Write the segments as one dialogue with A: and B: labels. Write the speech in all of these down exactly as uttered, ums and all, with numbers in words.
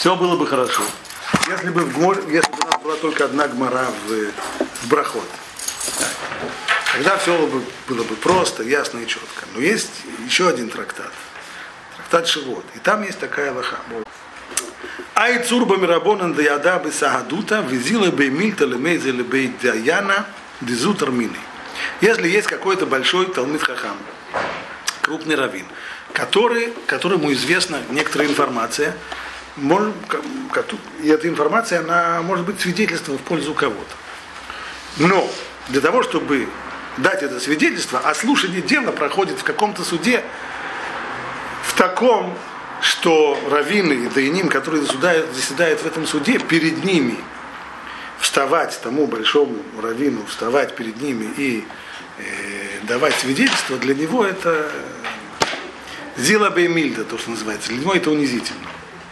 A: все было бы хорошо. Если бы, в Гмор, если бы у нас была только одна гмара в, в Брахот. Тогда все было бы, было бы просто, ясно и четко. Но есть еще один трактат. Трактат Шивот. И там есть такая лоха. Ай цурба мирабонан даяда бы сагадута, визила бы мильта лемейзе лебей даяна дизутер мины. Если есть какой-то большой талмид хахам, крупный раввин, который, которому известна некоторая информация, может, и эта информация, она может быть свидетельством в пользу кого-то. Но для того, чтобы дать это свидетельство, а слушание дела проходит в каком-то суде, в таком, что раввины и даяним, которые заседают, заседают в этом суде, перед ними вставать тому большому раввину, вставать перед ними и э, давать свидетельство, для него это зила беймильда, то, что называется, для него это унизительно.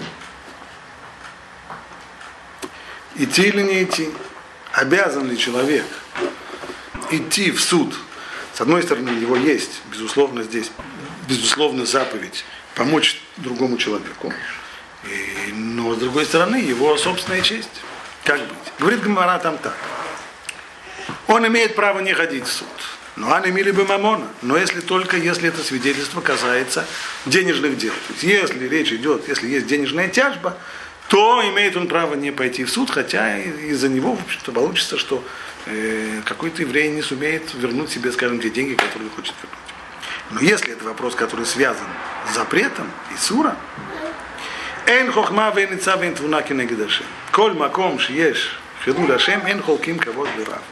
A: Идти или не идти? Обязан ли человек идти в суд? С одной стороны, его есть, безусловно, здесь, безусловно, заповедь помочь другому человеку, и, но с другой стороны, его собственная честь. Как быть? Говорит Гемара там так. Он имеет право не ходить в суд. Но они имели бы мамона. Но если только, если это свидетельство касается денежных дел. То есть, если речь идет, если есть денежная тяжба, то имеет он право не пойти в суд, хотя из-за него, в общем-то, получится, что э, какой-то еврей не сумеет вернуть себе, скажем, те деньги, которые он хочет вернуть. Но если это вопрос, который связан с запретом Исура, «Эн хохма вен ница вен твуна кенегед Ашем». «Коль маком шиеш хилуль Ашем, эн холким кавод бирав».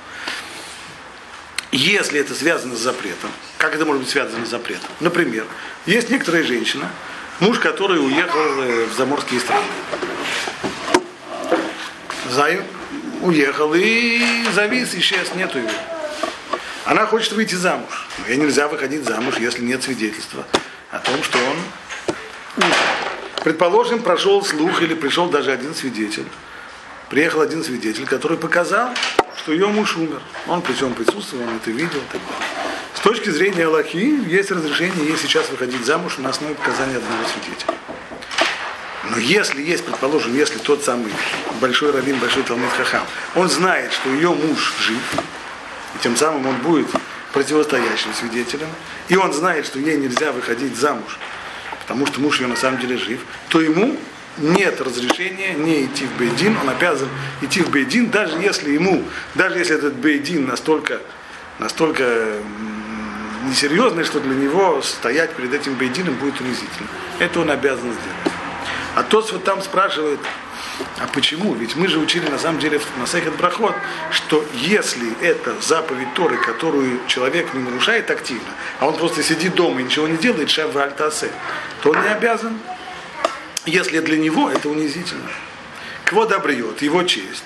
A: Если это связано с запретом, как это может быть связано с запретом? Например, есть некоторая женщина, муж, который уехал в заморские страны. Зай уехал и завис, исчез, нету его. Она хочет выйти замуж. Но ей нельзя выходить замуж, если нет свидетельства о том, что он умер. Предположим, прошел слух или пришел даже один свидетель. Приехал один свидетель, который показал, что ее муж умер. Он при всем присутствовал, он это видел. Так далее. С точки зрения Аллахи есть разрешение ей сейчас выходить замуж на основе показания одного свидетеля. Но если есть, предположим, если тот самый большой раввин, большой талмид хахам, он знает, что ее муж жив, и тем самым он будет противостоящим свидетелем, и он знает, что ей нельзя выходить замуж, потому что муж ее на самом деле жив, то ему нет разрешения не идти в бейдин, он обязан идти в бейдин, даже если ему, даже если этот бейдин настолько, настолько несерьезный, что для него стоять перед этим бейдином будет унизительно. Это он обязан сделать. А тот вот там спрашивает, а почему? Ведь мы же учили на самом деле в Масехет Брахот, что если это заповедь Торы, которую человек не нарушает активно, а он просто сидит дома и ничего не делает, шав валь таасе, то он не обязан, если для него это унизительно. Квод обрет, его честь,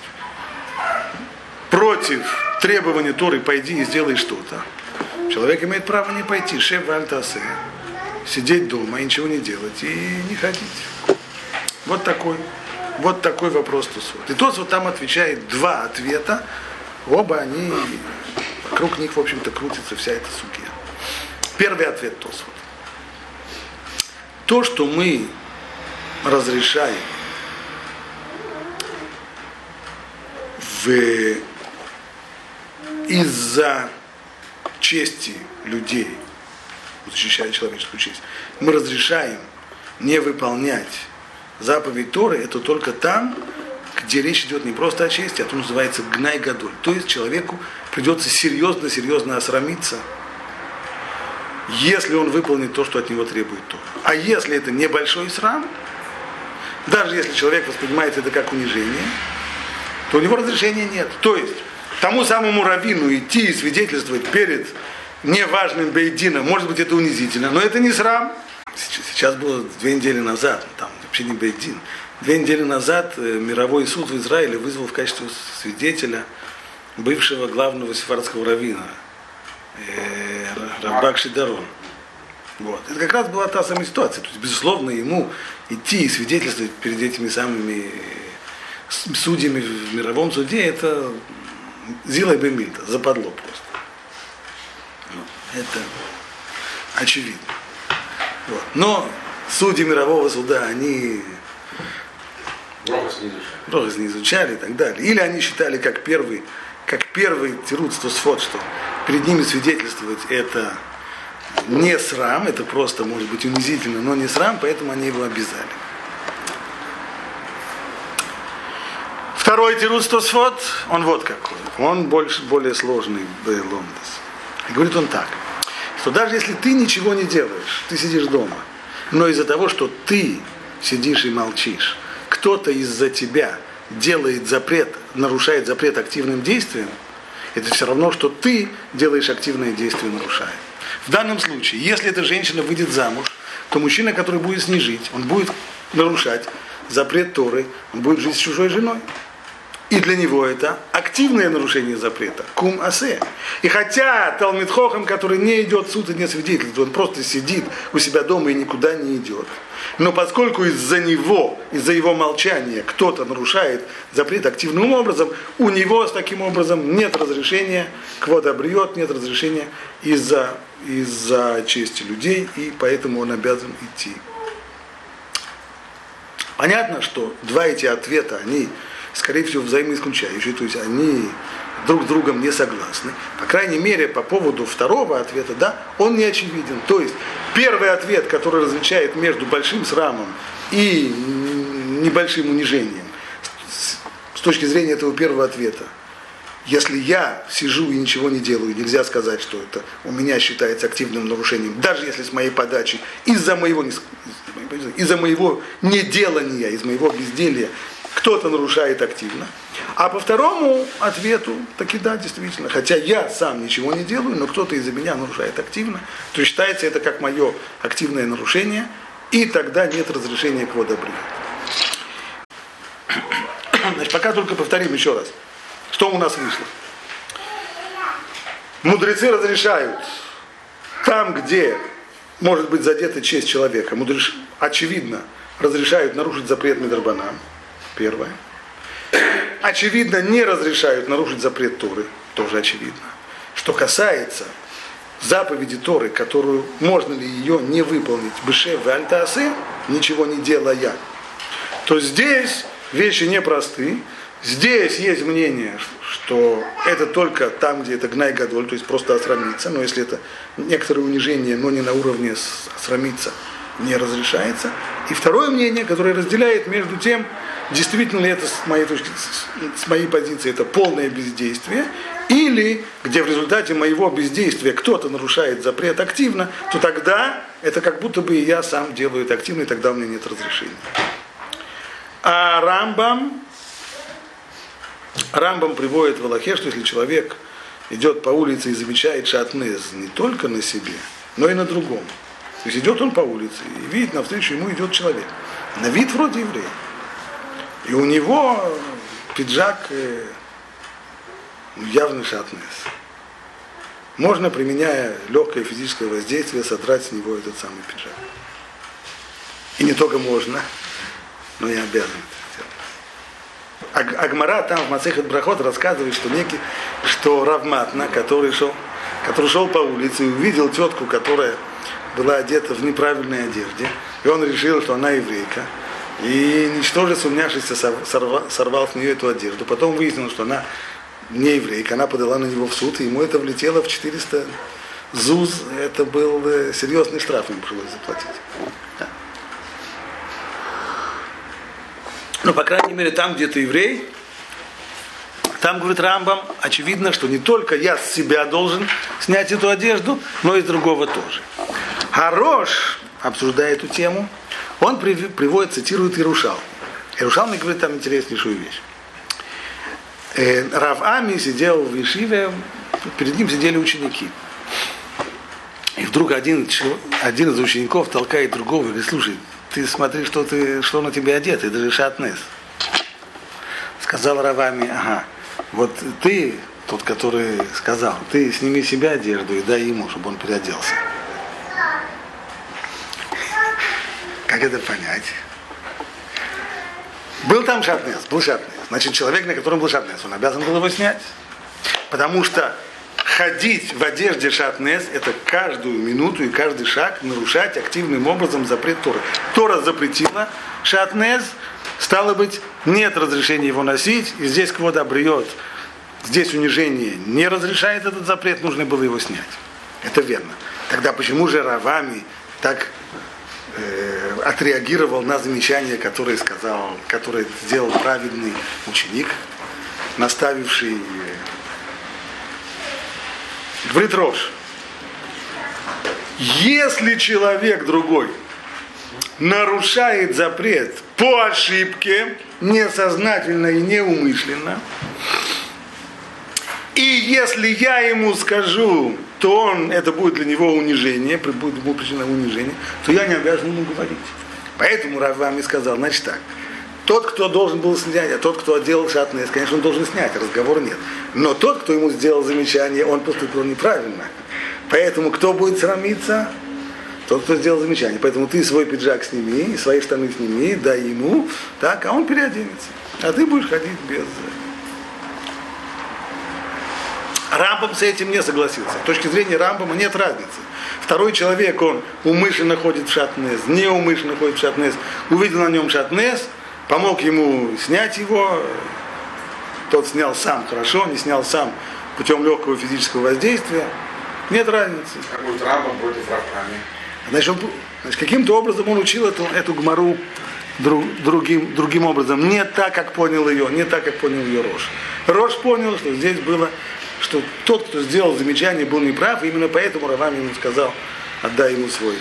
A: против требования Торы пойди и сделай что-то. Человек имеет право не пойти, шав валь таасе, сидеть дома и ничего не делать и не ходить. Вот такой. Вот такой вопрос Тосфот. И Тосфот там отвечает два ответа. Оба они, вокруг них, в общем-то, крутится вся эта сугия. Первый ответ Тосфот. То, что мы разрешаем в... из-за чести людей, защищая человеческую честь, мы разрешаем не выполнять заповедь Торы, это только там, где речь идет не просто о чести, а то называется гнай гадоль. То есть человеку придется серьезно-серьезно осрамиться, если он выполнит то, что от него требует Тора. А если это небольшой срам, даже если человек воспринимает это как унижение, то у него разрешения нет. То есть тому самому раввину идти и свидетельствовать перед неважным бейдином, может быть, это унизительно, но это не срам. Сейчас было две недели назад, там вообще не бейдин, две недели назад мировой суд в Израиле вызвал в качестве свидетеля бывшего главного сефардского раввина э, Рабак Шидарон. Вот. Это как раз была та самая ситуация. То есть, безусловно, ему идти и свидетельствовать перед этими самыми судьями в мировом суде, это зила бемильта, западло просто. Это очевидно. Вот. Но судьи мирового суда, они Брохас не изучали и так далее. Или они считали, как первый, как первый тирут Тосфот, что перед ними свидетельствовать это не срам, это просто может быть унизительно, но не срам, поэтому они его обязали. Второй тирут Тосфот, он вот какой. Он больше, более сложный ломдес. И говорит он так, что даже если ты ничего не делаешь, ты сидишь дома, но из-за того, что ты сидишь и молчишь, кто-то из-за тебя делает запрет, нарушает запрет активным действием, это все равно, что ты делаешь активное действие, нарушая. В данном случае, если эта женщина выйдет замуж, то мужчина, который будет с ней жить, он будет нарушать запрет Торы, он будет жить с чужой женой. И для него это активное нарушение запрета. Кум асе. И хотя Талмид Хохам, который не идет в суд и не свидетельствует, он просто сидит у себя дома и никуда не идет. Но поскольку из-за него, из-за его молчания кто-то нарушает запрет активным образом, у него с таким образом нет разрешения, квода бриот, нет разрешения из-за, из-за чести людей, и поэтому он обязан идти. Понятно, что два эти ответа, они, скорее всего, взаимоисключающие, то есть они друг с другом не согласны. По крайней мере, по поводу второго ответа, да, он не очевиден. То есть первый ответ, который различает между большим срамом и небольшим унижением, с точки зрения этого первого ответа, если я сижу и ничего не делаю, нельзя сказать, что это у меня считается активным нарушением, даже если с моей подачи, из-за моего, из-за моего неделания, из моего безделья, кто-то нарушает активно. А по второму ответу, таки да, действительно, хотя я сам ничего не делаю, но кто-то из-за меня нарушает активно, то считается это как мое активное нарушение, и тогда нет разрешения к водобрию. Значит, пока только повторим еще раз, что у нас вышло. Мудрецы разрешают там, где может быть задета честь человека, мудрец, очевидно, разрешают нарушить запрет мидрабанан. Первое. Очевидно, не разрешают нарушить запрет Торы. Тоже очевидно. Что касается заповеди Торы, которую можно ли ее не выполнить, бешев вальтаасе, ничего не делая, то здесь вещи непросты. Здесь есть мнение, что это только там, где это гнай гадоль, то есть просто осрамиться, но если это некоторое унижение, но не на уровне осрамиться, не разрешается. И второе мнение, которое разделяет между тем, действительно ли это с моей точки, с моей позиции это полное бездействие, или где в результате моего бездействия кто-то нарушает запрет активно, то тогда это как будто бы я сам делаю это активно, и тогда у меня нет разрешения. А Рамбам, Рамбам приводит в Алахе, что если человек идет по улице и замечает шатнез не только на себе, но и на другом. То есть идет он по улице и видит, навстречу ему идет человек. На вид вроде еврей. И у него пиджак э, явный шатнез. Можно, применяя легкое физическое воздействие, содрать с него этот самый пиджак. И не только можно, но и обязан это делать. Агмара там в Масехет Брахот рассказывает, что некий, что Рав Матна, который шел, который шел по улице и увидел тетку, которая была одета в неправильной одежде, и он решил, что она еврейка, и ничтоже сумняшися сорвал, сорвал с нее эту одежду. Потом выяснилось, что она не еврейка, она подала на него в суд, и ему это влетело в четыреста зуз, это был серьезный штраф, ему пришлось заплатить. Да. Но, по крайней мере, там, где ты еврей, там, говорит Рамбам, очевидно, что не только я с себя должен снять эту одежду, но и с другого тоже. Харош, обсуждая эту тему, он приводит, цитирует Ирушал. Ирушал мне говорит там интереснейшую вещь. Э, Рав Ами сидел в Ешиве, перед ним сидели ученики. И вдруг один, один из учеников толкает другого и говорит: слушай, ты смотри, что, ты, что на тебе одет, это же шатнез. Сказал Рав Ами: ага, вот ты, тот, который сказал, ты сними себе одежду и дай ему, чтобы он переоделся. Как это понять? Был там шатнез, был шатнез. Значит, человек, на котором был шатнез, он обязан был его снять. Потому что ходить в одежде шатнез, это каждую минуту и каждый шаг нарушать активным образом запрет Торы. Тора запретила шатнез, Стало быть, нет разрешения его носить, и здесь квод абриот, здесь унижение не разрешает этот запрет, нужно было его снять. Это верно. Тогда почему же Равами так э, отреагировал на замечание, которое сказал, которое сделал праведный ученик, наставивший, э, говорит Рош, если человек другой нарушает запрет по ошибке, несознательно и неумышленно, и если я ему скажу, то он, это будет для него унижение, будет ему причина унижения, то я не обязан ему говорить. Поэтому Рав Вами сказал, значит так, тот, кто должен был снять, а тот, кто делал шатнес, конечно, он должен снять, разговора нет. Но тот, кто ему сделал замечание, он поступил неправильно. Поэтому кто будет срамиться? Тот, кто сделал замечание. Поэтому ты свой пиджак сними, свои штаны сними, дай ему, так, а он переоденется. А ты будешь ходить без... Рамбам с этим не согласился. С точки зрения Рамбама нет разницы. Второй человек, он умышленно ходит в шатнес, неумышленно ходит в шатнес, увидел на нем шатнес, помог ему снять его, тот снял сам хорошо, не снял сам путем легкого физического воздействия. Нет разницы.
B: Как будет Рамбам против Равами?
A: Значит, он, значит, каким-то образом он учил эту, эту гмару друг, другим, другим образом. Не так, как понял ее, не так, как понял ее Рош. Рош понял, что здесь было, что тот, кто сделал замечание, был неправ, и именно поэтому Равами ему сказал, отдай ему свой.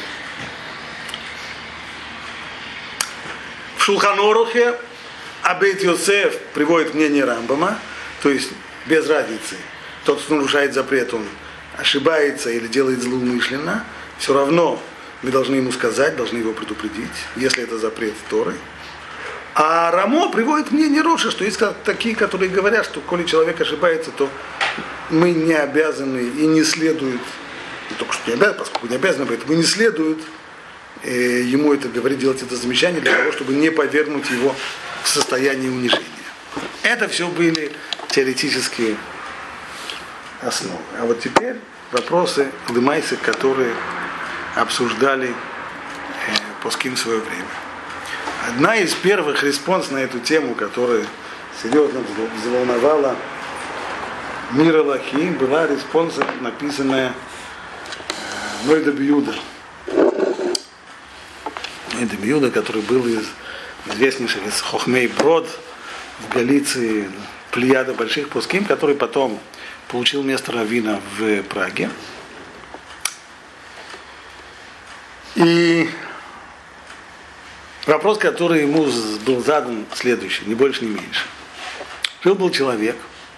A: В Шулхан Орухе Абейт Йосеф приводит мнение Рамбама, то есть без разницы. Тот, кто нарушает запрет, он ошибается или делает злоумышленно, все равно мы должны ему сказать, должны его предупредить, если это запрет Торы. А Рамо приводит мнение Роша, что есть такие, которые говорят, что коли человек ошибается, то мы не обязаны и не следует, не только что не обязаны, поскольку не обязаны, поэтому не следует э, ему это говорить, делать это замечание для того, чтобы не повергнуть его в состояние унижения. Это все были теоретические основы. А вот теперь вопросы лымайсы, которые обсуждали э, поским в свое время. Одна из первых респонс на эту тему, которая серьезно взволновала мир Аллахи, была респонс, написанная э, Нойда Бьюда. Нойда Бьюда, который был из известнейших из Хохмей Брод в Галиции, плеяда больших пуским, который потом получил место раввина в Праге. И вопрос, который ему был задан, следующий, ни больше, ни меньше. Жил был человек,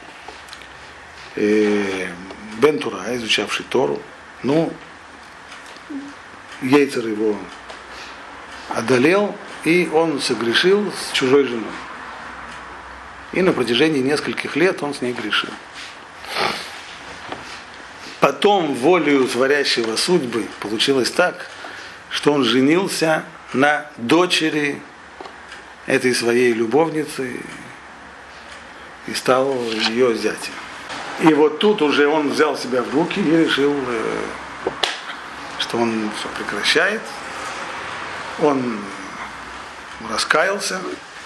A: э, Бен Тура, изучавший Тору, ну, Ейцер его одолел, и он согрешил с чужой женой. И на протяжении нескольких лет он с ней грешил. Потом, волею творящего судьбы, получилось так, что он женился на дочери этой своей любовницы и стал ее зятем. И вот тут уже он взял себя в руки и решил, что он все прекращает. Он раскаялся.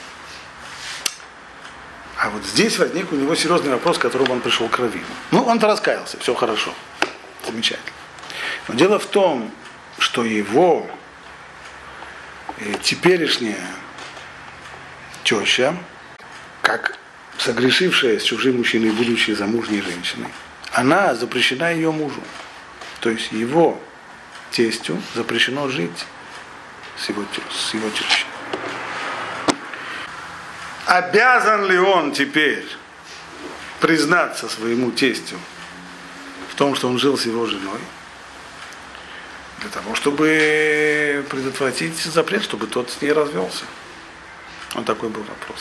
A: А вот здесь возник у него серьезный вопрос, к которому он пришел к раввину. Ну, он-то раскаялся, все хорошо, замечательно. Но дело в том, что его э, теперешняя теща, как согрешившая с чужим мужчиной, будучи замужней женщиной, она запрещена ее мужу. То есть его тестю запрещено жить с его, с его тещей. Обязан ли он теперь признаться своему тестю в том, что он жил с его женой, для того, чтобы предотвратить запрет, чтобы тот с ней развелся? Вот такой был вопрос.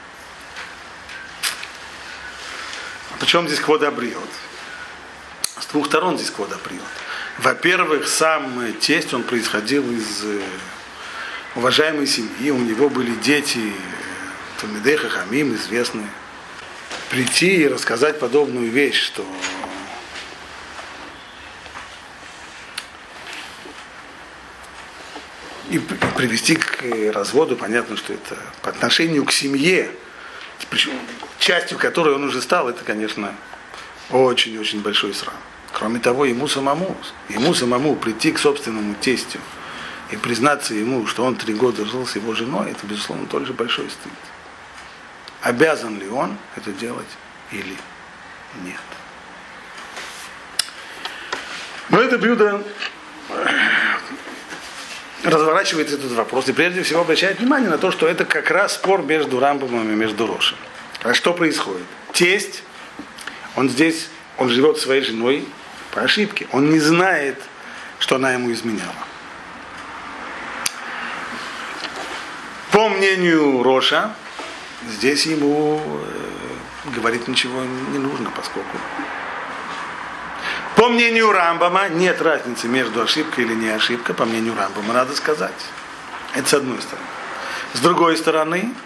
A: Причем здесь квод абриот? С двух сторон здесь квод абриот. Во-первых, сам тесть, он происходил из уважаемой семьи, у него были дети, Талмидей Хахамим, известные. Прийти и рассказать подобную вещь, что и привести к разводу, понятно, что это по отношению к семье, причем частью которой он уже стал, это, конечно, очень-очень большой срам. Кроме того, ему самому, ему самому прийти к собственному тестю и признаться ему, что он три года жил с его женой, это, безусловно, тот же большой стыд. Обязан ли он это делать или нет? Но это блюдо разворачивает этот вопрос и прежде всего обращает внимание на то, что это как раз спор между Рамбамом и между Рошем. А что происходит? Тесть, он здесь, он живет своей женой по ошибке. Он не знает, что она ему изменяла. По мнению Роша, здесь ему э, говорить ничего не нужно, поскольку по мнению Рамбама нет разницы между ошибкой или не ошибкой. По мнению Рамбама надо сказать. Это с одной стороны. С другой стороны,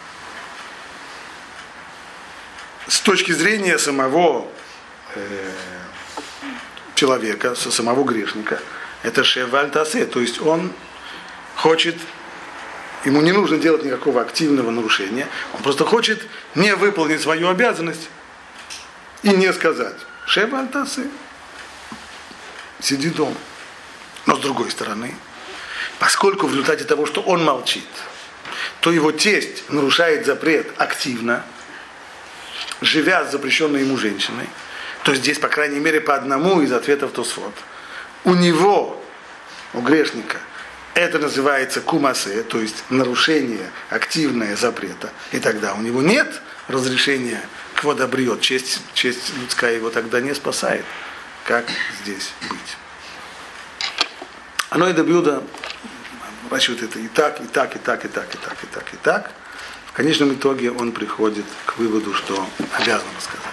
A: с точки зрения самого э, человека, самого грешника, это шеваль тасе, то есть он хочет, ему не нужно делать никакого активного нарушения, он просто хочет не выполнить свою обязанность и не сказать шеваль тасе. Сиди дома. Но с другой стороны, поскольку в результате того, что он молчит, то его тесть нарушает запрет активно, живя с запрещенной ему женщиной, то здесь, по крайней мере, по одному из ответов Тосфот, у него, у грешника, это называется кумасе, то есть нарушение активное запрета, и тогда у него нет разрешения к водобриот, честь, честь людская его тогда не спасает. Как здесь быть? Оно и до блюда вращивает это и так, и так, и так, и так, и так, и так, и так. В конечном итоге он приходит к выводу, что обязан рассказать.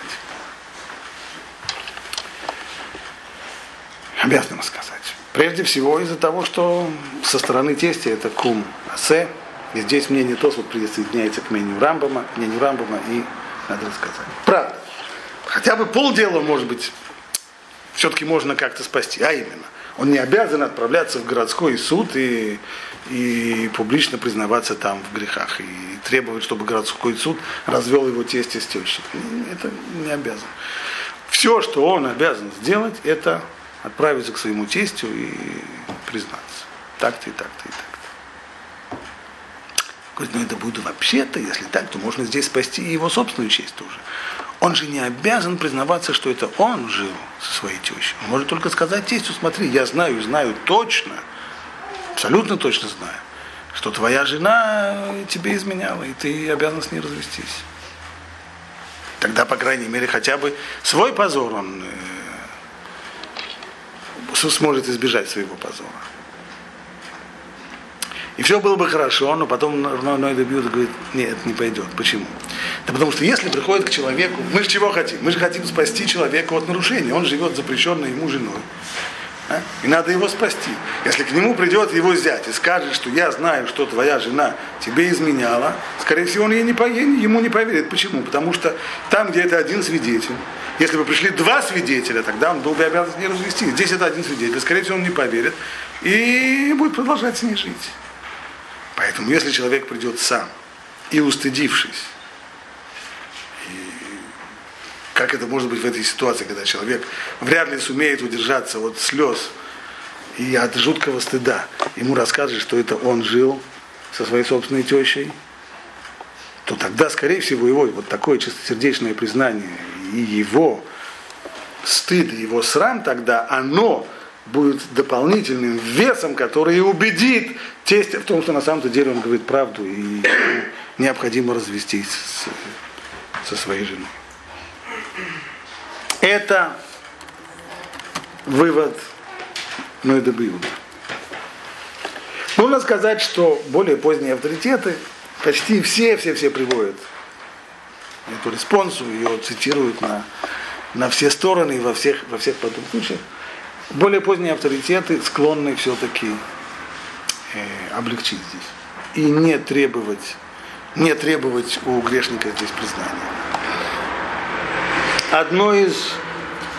A: Обязан рассказать. Прежде всего из-за того, что со стороны тестя это кум асе. И здесь мнение Тосфот присоединяется к мнению Рамбама, к мнению Рамбама, и надо рассказать. Правда. Хотя бы полдела, может быть, все-таки можно как-то спасти. А именно, он не обязан отправляться в городской суд и, и публично признаваться там в грехах. И требовать, чтобы городской суд развел его тестя с тещей. Это не обязан. Все, что он обязан сделать, это отправиться к своему тестю и признаться. Так-то и так-то и так-то. Говорит, ну это будет вообще-то, если так, то можно здесь спасти и его собственную честь тоже. Он же не обязан признаваться, что это он жил со своей тещей. Он может только сказать тестю: смотри, я знаю, знаю точно, абсолютно точно знаю, что твоя жена тебе изменяла, и ты обязан с ней развестись. Тогда, по крайней мере, хотя бы свой позор он э, сможет избежать своего позора. И все было бы хорошо, но потом Ной Дебьюда говорит: нет, это не пойдет. Почему? Да потому что если приходит к человеку, мы же чего хотим? Мы же хотим спасти человека от нарушения. Он живет запрещенной ему женой. А? И надо его спасти. Если к нему придет его зять и скажет, что я знаю, что твоя жена тебе изменяла, скорее всего, он ей не поверит, ему не поверит. Почему? Потому что там, где это один свидетель, если бы пришли два свидетеля, тогда он был бы обязан с ней развестись. Здесь это один свидетель, скорее всего, он не поверит и будет продолжать с ней жить. Поэтому, если человек придет сам и устыдившись, и как это может быть в этой ситуации, когда человек вряд ли сумеет удержаться от слез и от жуткого стыда, ему расскажет, что это он жил со своей собственной тещей, то тогда, скорее всего, его вот такое чистосердечное признание и его стыд, и его срам тогда, оно будет дополнительным весом, который убедит тестя в том, что на самом-то деле он говорит правду и необходимо развестись с, со своей женой. Это вывод Ной Дебьюда. Нужно сказать, что более поздние авторитеты почти все, все, все приводят эту респонсу, ее цитируют на, на все стороны и во всех, во всех подобных случаях. Более поздние авторитеты склонны все-таки э, облегчить здесь и не требовать, не требовать у грешника здесь признания. Одно из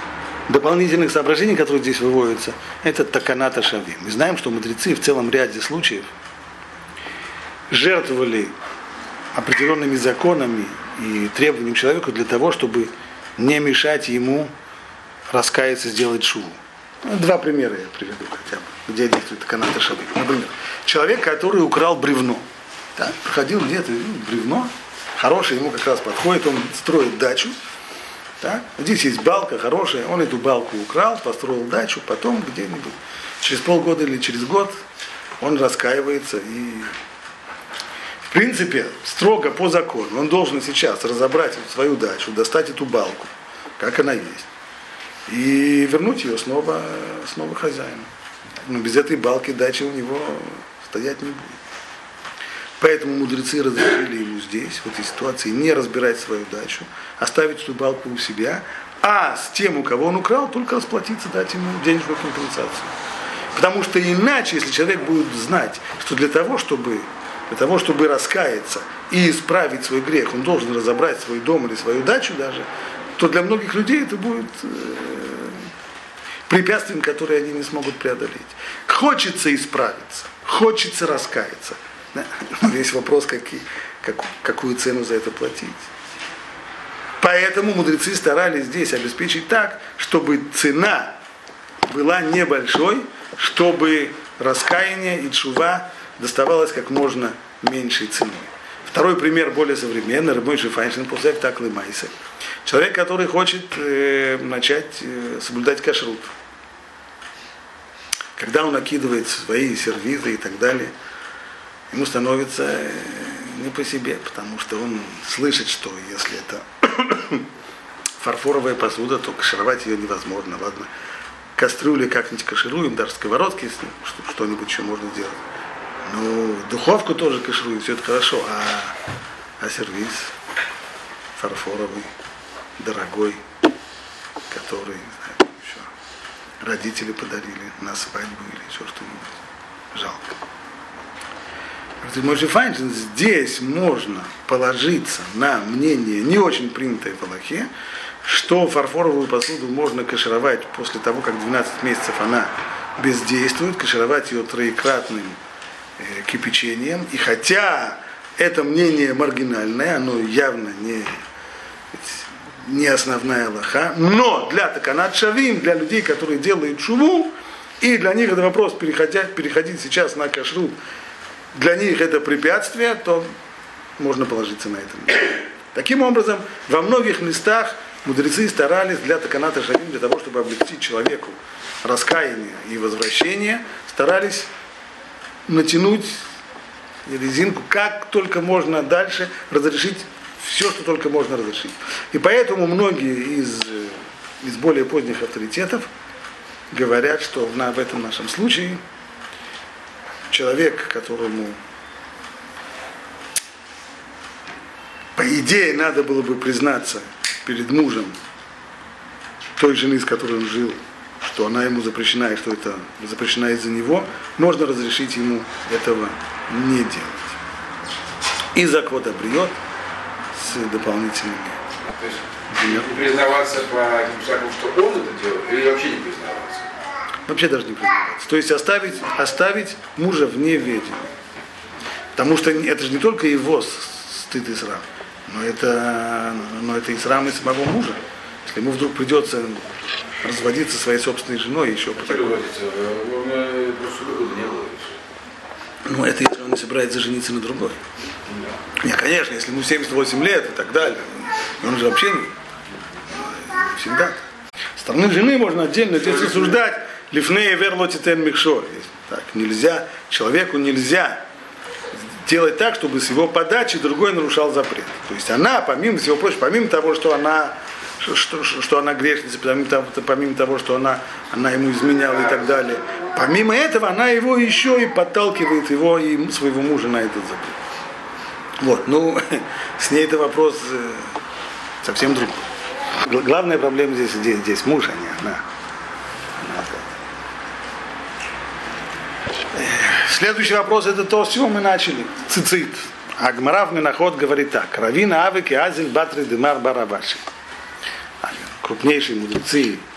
A: дополнительных соображений, которые здесь выводятся, это таканата шавим. Мы знаем, что мудрецы в целом ряде случаев жертвовали определенными законами и требованиям человеку для того, чтобы не мешать ему раскаяться, сделать шуву. Два примера я приведу хотя бы, где действует таканата шавим. Например, человек, который украл бревно. Так, проходил где-то, ну, бревно, хорошее, ему как раз подходит, он строит дачу. Так, здесь есть балка хорошая, он эту балку украл, построил дачу, потом где-нибудь через полгода или через год он раскаивается и, в принципе, строго по закону, он должен сейчас разобрать свою дачу, достать эту балку, как она есть, и вернуть ее снова, снова хозяину. Но без этой балки дача у него стоять не будет. Поэтому мудрецы разрешили ему здесь, в этой ситуации, не разбирать свою дачу, оставить эту балку у себя, а с тем, у кого он украл, только расплатиться, дать ему денежную компенсацию. Потому что иначе, если человек будет знать, что для того, чтобы, для того, чтобы раскаяться и исправить свой грех, он должен разобрать свой дом или свою дачу даже, то для многих людей это будет э, препятствием, которое они не смогут преодолеть. Хочется исправиться, хочется раскаяться. Весь вопрос, какие, как, какую цену за это платить. Поэтому мудрецы старались здесь обеспечить так, чтобы цена была небольшой, чтобы раскаяние и тшува доставалось как можно меньшей ценой. Второй пример более современный, Рабби Моше Файнштейн после так лымайся. Человек, который хочет э, начать э, соблюдать кашрут. Когда он накидывает свои сервизы и так далее, ему становится не по себе, потому что он слышит, что если это фарфоровая посуда, то кашировать ее невозможно. Ладно, кастрюли как-нибудь кашируем, даже сковородки, что-нибудь еще можно сделать. Ну, духовку тоже кашируем, все это хорошо, а, а сервиз фарфоровый, дорогой, который, не знаю, еще родители подарили на свадьбу или еще что-нибудь, жалко. Рабби Моше Файнштейн, здесь можно положиться на мнение, не очень принятое в Алахе, что фарфоровую посуду можно кашировать после того, как двенадцать месяцев она бездействует, кашировать ее троекратным э, кипячением. И хотя это мнение маргинальное, оно явно не, не основная Алаха, но для таканат шавим, для людей, которые делают шуву, и для них это вопрос переходить, переходить сейчас на кашрут, для них это препятствие, то можно положиться на это. Таким образом, во многих местах мудрецы старались для таканата шавим, для того, чтобы облегчить человеку раскаяние и возвращение, старались натянуть резинку как только можно дальше, разрешить все, что только можно разрешить. И поэтому многие из, из более поздних авторитетов говорят, что на, в этом нашем случае человек, которому, по идее, надо было бы признаться перед мужем той жены, с которой он жил, что она ему запрещена и что это запрещена из-за него, можно разрешить ему этого не делать. И заквот обриет с дополнительными.
B: То есть не признаваться по этим шагам, что он это делает, или вообще не признаваться?
A: Вообще даже не признаваться. То есть оставить, оставить мужа вне ведения. Потому что это же не только его стыд и срам, но это, но это и срам и самого мужа. Если ему вдруг придется разводиться со своей собственной женой еще по такому. Ну, это если он не собирается жениться на другой. Да. Нет, конечно, если ему семьдесят восемь лет и так далее, он же вообще не всегда. Со стороны жены можно отдельно здесь рассуждать. Лифнея верлотитен микшор. Так, нельзя, человеку нельзя делать так, чтобы с его подачи другой нарушал запрет. То есть она, помимо всего прочего, помимо того, что она, что, что она грешница, помимо того, помимо того, что она, она ему изменяла и так далее, помимо этого она его еще и подталкивает его и своего мужа на этот запрет. Вот, ну, с ней это вопрос совсем другой. Главная проблема здесь, здесь, здесь муж, а не она. Следующий вопрос, это то, с чего мы начали. Цицит. А Гмара в Менахот говорит так. Равина Авик и Азин Батри Демар Барабаши. Крупнейшие мудрецы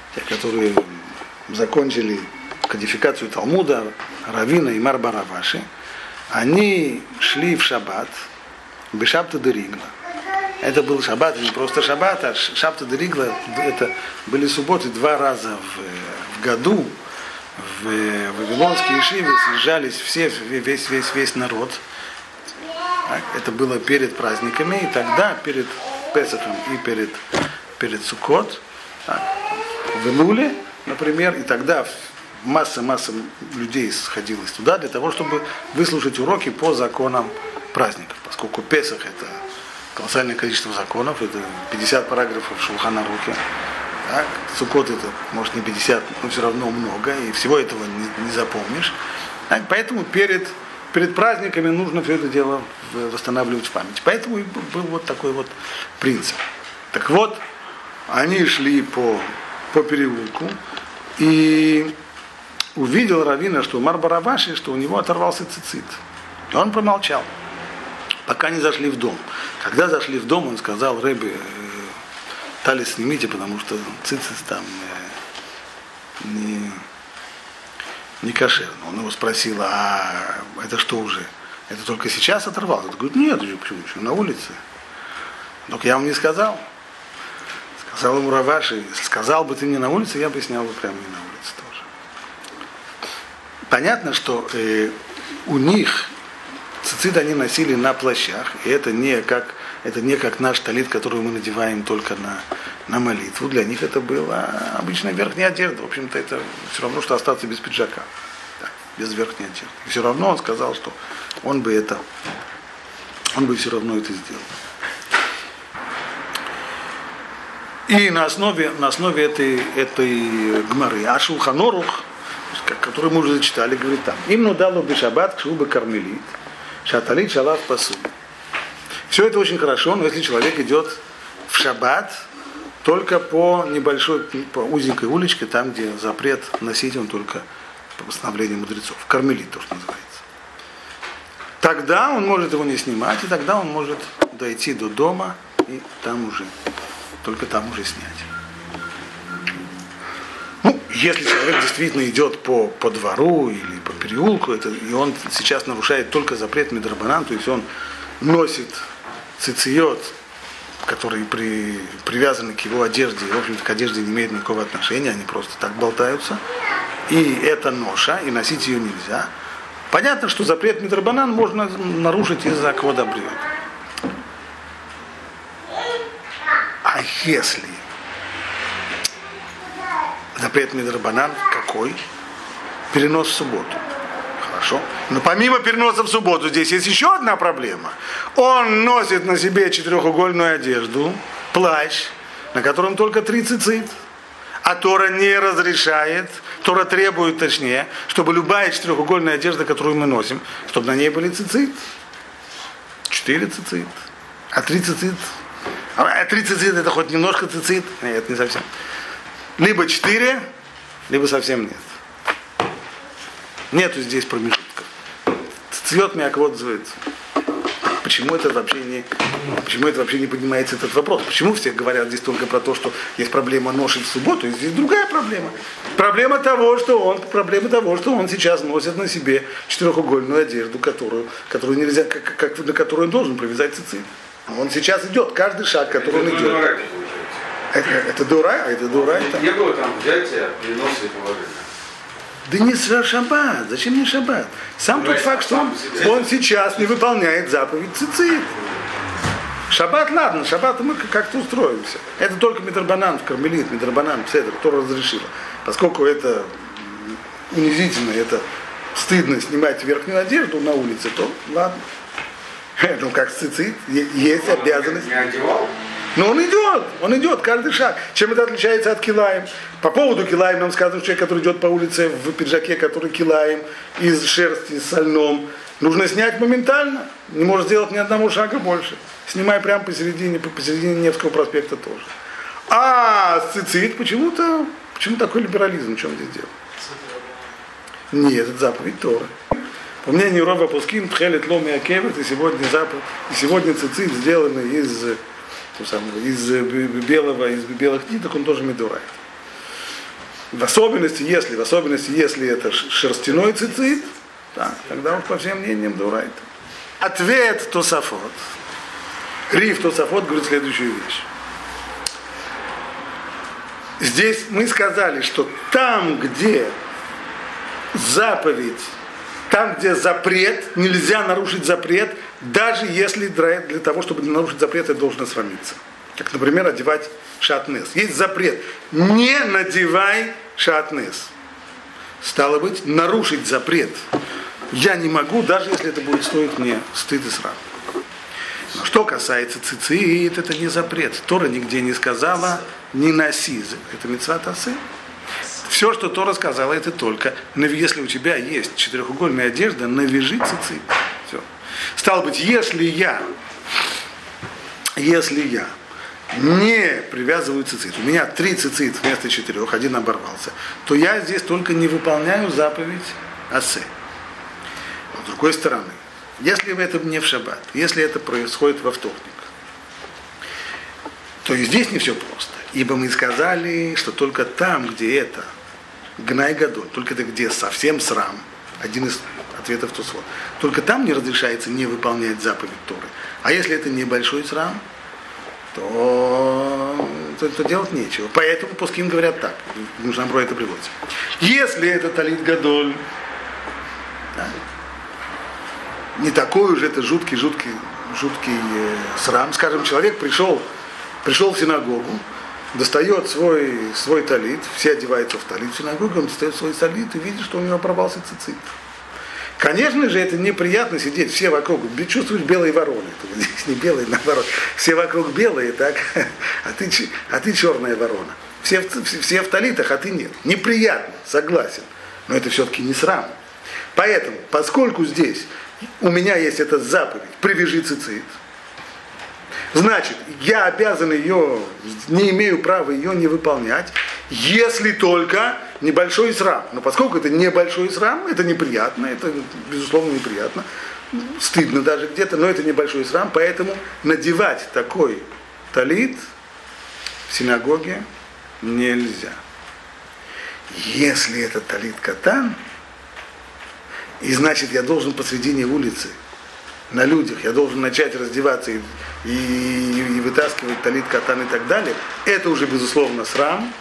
A: те, которые закончили кодификацию Талмуда, Равина и Мар бар Аваши, они шли в шаббат, бешабта де ригла. Это был шаббат, не просто шаббат, а шабта де ригла, это были субботы два раза в, в году. В вавилонские ешивы съезжались все, весь, весь, весь народ. Так, это было перед праздниками, и тогда перед Песахом и перед, перед Суккот, так, в Илуле, например, и тогда масса-масса людей сходилась туда для того, чтобы выслушать уроки по законам праздников, поскольку Песах это колоссальное количество законов, это пятьдесят параграфов в Шулхан Арухе. Так, Суккот это, может, не пятьдесят, но все равно много, и всего этого не, не запомнишь. Так, поэтому перед, перед праздниками нужно все это дело восстанавливать в памяти. Поэтому и был вот такой вот принцип. Так вот, они шли по, по переулку, и увидел Равина, что у Мар бар Аваши, что у него оторвался цицит. И он промолчал, пока не зашли в дом. Когда зашли в дом, он сказал: Ребе, талис снимите, потому что цицит там э, не, не кошерно. Он его спросил: а это что уже? Это только сейчас оторвался? Он говорит: нет, почему? Еще на улице. Только я вам не сказал. Сказал ему Рав Аши: сказал бы ты мне на улице, я бы снял бы прямо и на улице тоже. Понятно, что э, у них цицит они носили на плащах, и это не как Это не как наш талит, который мы надеваем только на, на молитву. Для них это была обычная верхняя одежда. В общем-то, это все равно, что остаться без пиджака. Так, без верхней одежды. И все равно он сказал, что он бы это, он бы все равно это сделал. И на основе, на основе этой, этой гмары Шулхан Арух, который мы уже зачитали, говорит там: им нудало бы шаббат, кшубы кармелит, шаталит шалав пасу. Все это очень хорошо, но если человек идет в шаббат только по небольшой, по узенькой уличке, там, где запрет носить он только по постановлению мудрецов, кармелит, то, что называется, тогда он может его не снимать, и тогда он может дойти до дома и там уже, только там уже снять. Ну, если человек действительно идет по, по двору или по переулку, это, и он сейчас нарушает только запрет мидрабанан, то есть он носит цициот, которые при, привязаны к его одежде, и, в общем-то, к одежде не имеют никакого отношения, они просто так болтаются. И это ноша, и носить ее нельзя. Понятно, что запрет мидрабанан можно нарушить из-за кводабриот. А если запрет мидрабанан какой? Перенос в субботу. Хорошо. Но помимо переноса в субботу здесь есть еще одна проблема. Он носит на себе четырехугольную одежду, плащ, на котором только три цицит. А Тора не разрешает, Тора требует, точнее, чтобы любая четырехугольная одежда, которую мы носим, чтобы на ней были цицит. Четыре цицит. А три цицит. А три цицит это хоть немножко цицит? Нет, не совсем. Либо четыре, либо совсем нет. Нету здесь промежутков. Цвет мяквот звается. Почему это вообще не, почему это вообще не поднимается этот вопрос? Почему все говорят здесь только про то, что есть проблема ноши в субботу, и здесь другая проблема. Проблема того, что он, проблема того, что он сейчас носит на себе четырехугольную одежду, которую, которую нельзя, как, как, на которую он должен привязать цицит. Он сейчас идет, каждый шаг, который он идет. Это, это дура, а это дура.
B: Это... Не было там взятия, переноса и положения.
A: Да не шаббат, зачем мне шаббат? Сам тот факт, что он, он сейчас не выполняет заповедь цицит. Шаббат, ладно, шаббат мы как-то устроимся. Это только мидрабанан в кармелит, мидрабанан в седр, кто разрешил. Поскольку это унизительно, это стыдно снимать верхнюю одежду на улице, то ладно. Ну как цицит, есть обязанность.
B: Не одевал?
A: Но он идет, он идет, каждый шаг. Чем это отличается от килаем? По поводу килаем нам сказано, что человек, который идет по улице в пиджаке, который килаем, из шерсти, с льном, нужно снять моментально. Не может сделать ни одного шага больше. Снимай прямо посередине, посередине Невского проспекта тоже. А цицит почему-то, почему такой либерализм, в чем здесь дело? Нет, это заповедь Торы. По мнению Рова Пускин, тхелет ломи акевет, и сегодня заповедь, и сегодня цицит сделанный из... Самого, из белого, из белых ниток, он тоже медурай. В особенности, если, в особенности, если это шерстяной цицит, да, тогда уж по всем мнениям дурайт. Ответ Тосафот. Риф Тосафот говорит следующую вещь. Здесь мы сказали, что там, где заповедь, там, где запрет, нельзя нарушить запрет, даже если для, для того, чтобы нарушить запрет, это должно срамиться. Как, например, одевать шатнес. Есть запрет. Не надевай шатнес. Стало быть, нарушить запрет я не могу, даже если это будет стоить мне стыд и срам. Но что касается цицит, это не запрет. Тора нигде не сказала не носи. Это мицват асе. Все, что Тора сказала, это только, если у тебя есть четырехугольная одежда, навяжи цицит. Все. Стало быть, если я, если я не привязываю цицит, у меня три цицит вместо четырех, один оборвался, то я здесь только не выполняю заповедь асе. С другой стороны, если это не в шаббат, если это происходит во вторник, то и здесь не все просто. Ибо мы сказали, что только там, где это гнай гадоль, только это где совсем срам, один из ответов Тосфот, только там не разрешается не выполнять заповедь Торы. А если это небольшой срам, то, то, то делать нечего. Поэтому пуским говорят так, нужно про это приводится. Если это талит гадоль, да, не такой уже это жуткий, жуткий, жуткий э, срам. Скажем, человек пришел, пришел в синагогу, достает свой, свой талит, все одеваются в талит в синагогу, он достает свой талит и видит, что у него порвался цицит. Конечно же, это неприятно сидеть, все вокруг, чувствуешь белые вороны. Здесь не белые, наоборот. Все вокруг белые, так, а ты, а ты черная ворона. Все, все в талитах, а ты нет. Неприятно, согласен. Но это все-таки не срам. Поэтому, поскольку здесь у меня есть эта заповедь, привяжи цицит, значит, я обязан ее, не имею права ее не выполнять, если только небольшой срам. Но поскольку это небольшой срам, это неприятно, это, безусловно, неприятно, стыдно даже где-то, но это небольшой срам, поэтому надевать такой талит в синагоге нельзя. Если это талит катан, и значит, я должен посредине улицы, на людях, я должен начать раздеваться и, и, и вытаскивать талит катан и так далее, это уже, безусловно, срам.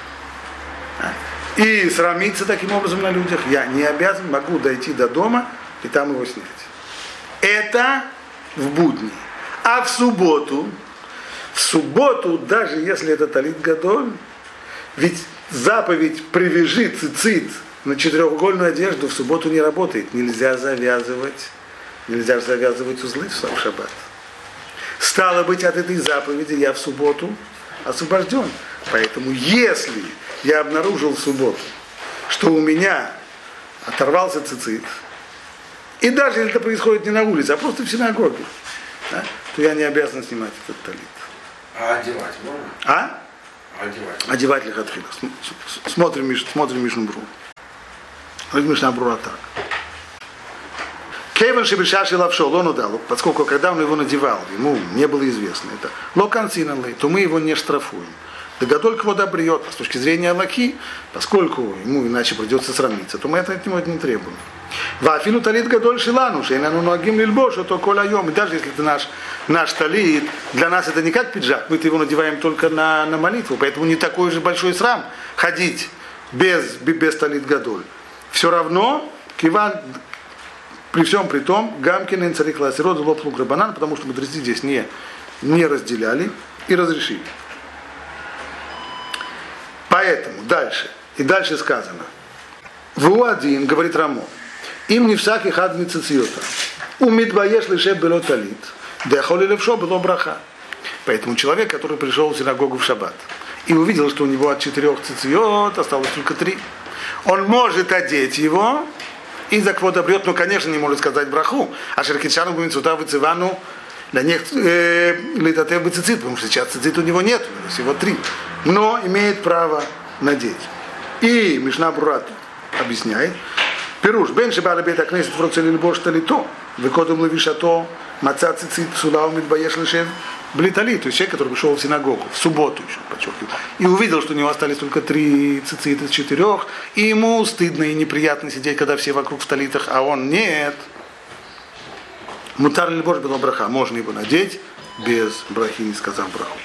A: И срамиться таким образом на людях я не обязан, могу дойти до дома и там его снять. Это в будни. А в субботу, в субботу, даже если это талит гадоль, ведь заповедь привяжи цицит на четырехугольную одежду в субботу не работает. Нельзя завязывать, нельзя завязывать узлы в шаббат. Стало быть, от этой заповеди я в субботу освобожден. Поэтому если я обнаружил в субботу, что у меня оторвался цицит, и даже если это происходит не на улице, а просто в синагоге, да, то я не обязан снимать этот талит.
B: А одевать можно?
A: А?
B: Одевать.
A: Одевать лихатхила. Смотрим, смотрим Мишну Бру. Мишна Брура так. Кейвен шебешаши лавшол, он удал, поскольку когда он его надевал, ему не было известно это, локанциналы, то мы его не штрафуем. Дагадоль кого добриет, с точки зрения Аллахи, поскольку ему иначе придется срамиться, то мы это от него не требуем. Вафину талит гадоль шилану, шейнану ногим лильбошу, то коляйом. И даже если это наш, наш талит, для нас это не как пиджак, мы-то его надеваем только на, на молитву, поэтому не такой же большой срам ходить без, без талит гадоль. Все равно, киван, при всем при том, Гамкин и царик ласирод лоплук рабанан, потому что мудрецы здесь не, не разделяли и разрешили. Поэтому дальше, и дальше сказано, Вуадин, говорит Рамо, им не всякий хад мицицията, умит баеш лишеб бело талит, да холи левшо было браха. Поэтому человек, который пришел в синагогу в шаббат и увидел, что у него от четырех цициот осталось только три, он может одеть его и за кого добрет, но, конечно, не может сказать браху. А шеркитшану гуминцута выцивану для них летатев бы цицит, потому что сейчас цицит у него нет, у него всего три. Но имеет право надеть. И Мишна Брура объясняет, Пируш, бен шебала бета кнесет вроцели льбош талито, выкодом лавишато, маца цицит сулау митбаеш лишев, Блитали, то есть человек, который пришел в синагогу, в субботу еще, подчеркиваю, и увидел, что у него остались только три цицит из четырех, и ему стыдно и неприятно сидеть, когда все вокруг в талитах, а он нет. Мутар ли боже было браха, можно его надеть без брахи, не сказав браху.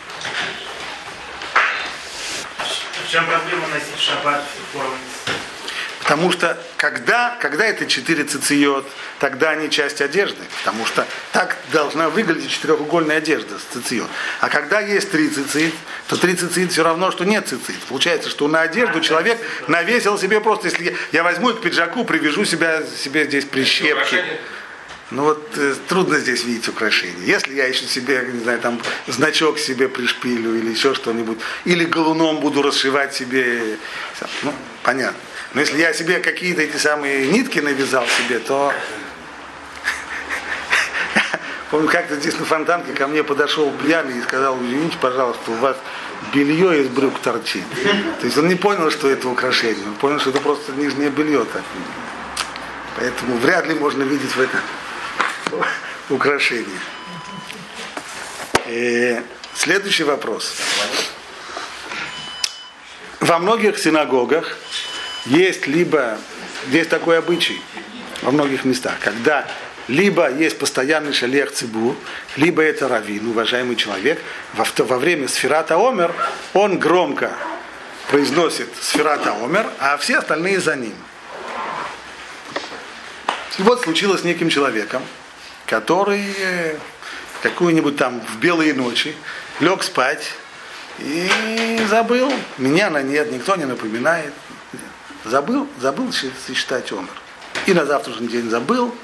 C: В чем проблема носить в шаббат форму?
A: Потому что когда, когда это четыре цициот, тогда они часть одежды. Потому что так должна выглядеть четырехугольная одежда с цициот. А когда есть три цицит, то три цицит все равно, что нет цицит. Получается, что на одежду человек навесил себе просто, если я, я возьму и к пиджаку привяжу себя, себе здесь прищепки. Ну вот э, трудно здесь видеть украшения. Если я еще себе, не знаю, там значок себе пришпилю или еще что-нибудь, или галуном буду расшивать себе, ну, понятно. Но если я себе какие-то эти самые нитки навязал себе, то... Помню, как-то здесь на Фонтанке ко мне подошел пьяный и сказал: извините, пожалуйста, у вас белье из брюк торчит. То есть он не понял, что это украшение. Он понял, что это просто нижнее белье. Так. Поэтому вряд ли можно видеть в этом украшение. И следующий вопрос. Во многих синагогах есть либо, есть такой обычай во многих местах, когда либо есть постоянный шалех цибур, либо это раввин, уважаемый человек, во, во время сфирата омер он громко произносит сфирата омер, а все остальные за ним. И вот случилось с неким человеком, который какую-нибудь там в белые ночи лег спать и забыл, меня на нет, никто не напоминает. Забыл, забыл считать омер. И на завтрашний день забыл.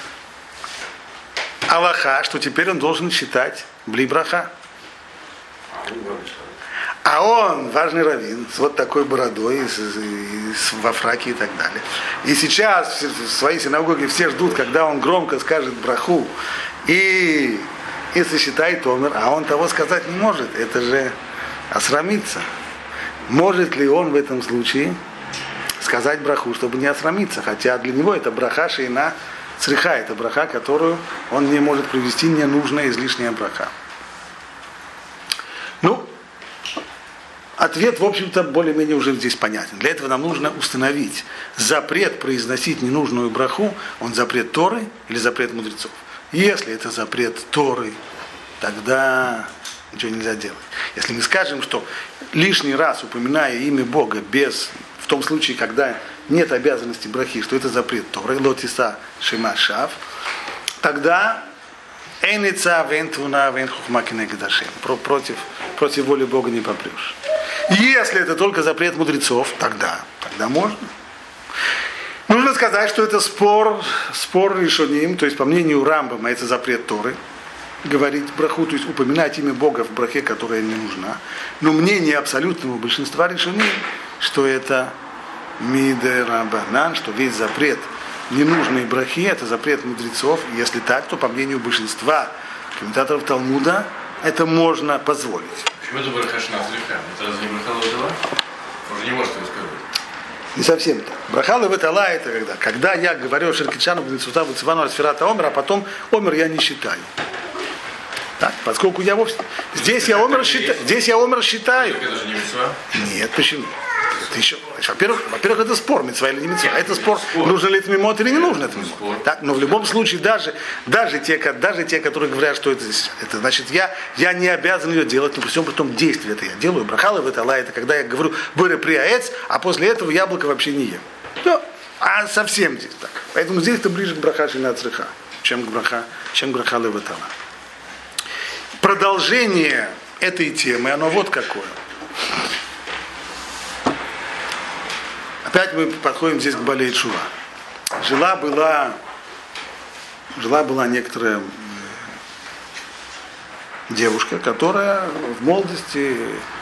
A: Алаха, что теперь он должен считать бли браха. А он важный раввин, с вот такой бородой, с, с, во фраке и так далее. И сейчас в своей синагоге все ждут, когда он громко скажет браху и, и сосчитает омер, а он того сказать не может. Это же осрамиться. Может ли он в этом случае сказать браху, чтобы не осрамиться? Хотя для него это браха шейна цриха, это браха, которую он не может привести, ненужная излишняя браха. Ну, ответ, в общем-то, более-менее уже здесь понятен. Для этого нам нужно установить запрет произносить ненужную браху, он запрет Торы или запрет мудрецов. Если это запрет Торы, тогда ничего нельзя делать. Если мы скажем, что лишний раз упоминая имя Бога без, в том случае, когда нет обязанности брахи, что это запрет Торы, лотиса шема шав, тогда эйница вентуна венхухмакина гдашем, против против воли Бога не попрешь. Если это только запрет мудрецов, тогда, тогда можно. Нужно сказать, что это спор, спор решоним, то есть по мнению Рамбама это запрет Торы, говорить браху, то есть упоминать имя Бога в брахе, которая не нужна. Но мнение абсолютного большинства решоним, что это миде рабанан, что весь запрет ненужной брахи, это запрет мудрецов. Если так, то по мнению большинства комментаторов Талмуда это можно позволить.
B: Почему это браха шна цриха? Это разве не браха лотала? Он же не может это сказать.
A: Не совсем так. Браха леватала это когда? Когда я говорю Шеркичану, Бенецута, Буцивану, Асфирата Омер, а потом Омер я не считаю. Так, поскольку я вовсе... Здесь я Омер считаю. Здесь я Омер считаю.
B: Это же не митцва?
A: Нет, почему? Это еще, во-первых, во-первых, это спор, митцва или не митцва. Это спор, спор, нужно ли это мимот или не нужно это мимот. Так, но в любом случае, даже, даже, те, даже те, которые говорят, что это, это значит, я, я не обязан ее делать, но при всем при том действии это я делаю. Брахала в это ла, это когда я говорю быре приаэц, а после этого яблоко вообще не ем. Ну, а совсем здесь так. Поэтому здесь это ближе к браха шина цриха, чем к браха, чем к браха леватала. Продолжение этой темы, оно вот какое. Опять мы подходим здесь к Балей Тшува. Жила была, жила была некоторая девушка, которая в молодости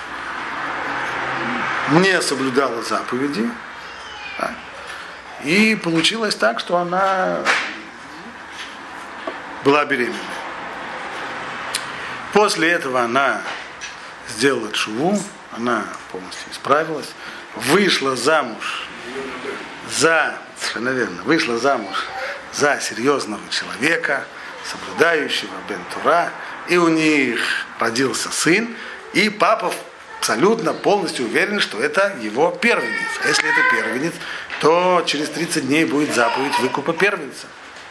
A: не соблюдала заповеди. Да, и получилось так, что она была беременна. После этого она сделала тшуву, она полностью исправилась, вышла замуж за, совершенно верно, вышла замуж за серьезного человека, соблюдающего бен Тура, и у них родился сын, и папа абсолютно полностью уверен, что это его первенец. А если это первенец, то через тридцать дней будет заповедь выкупа первенца.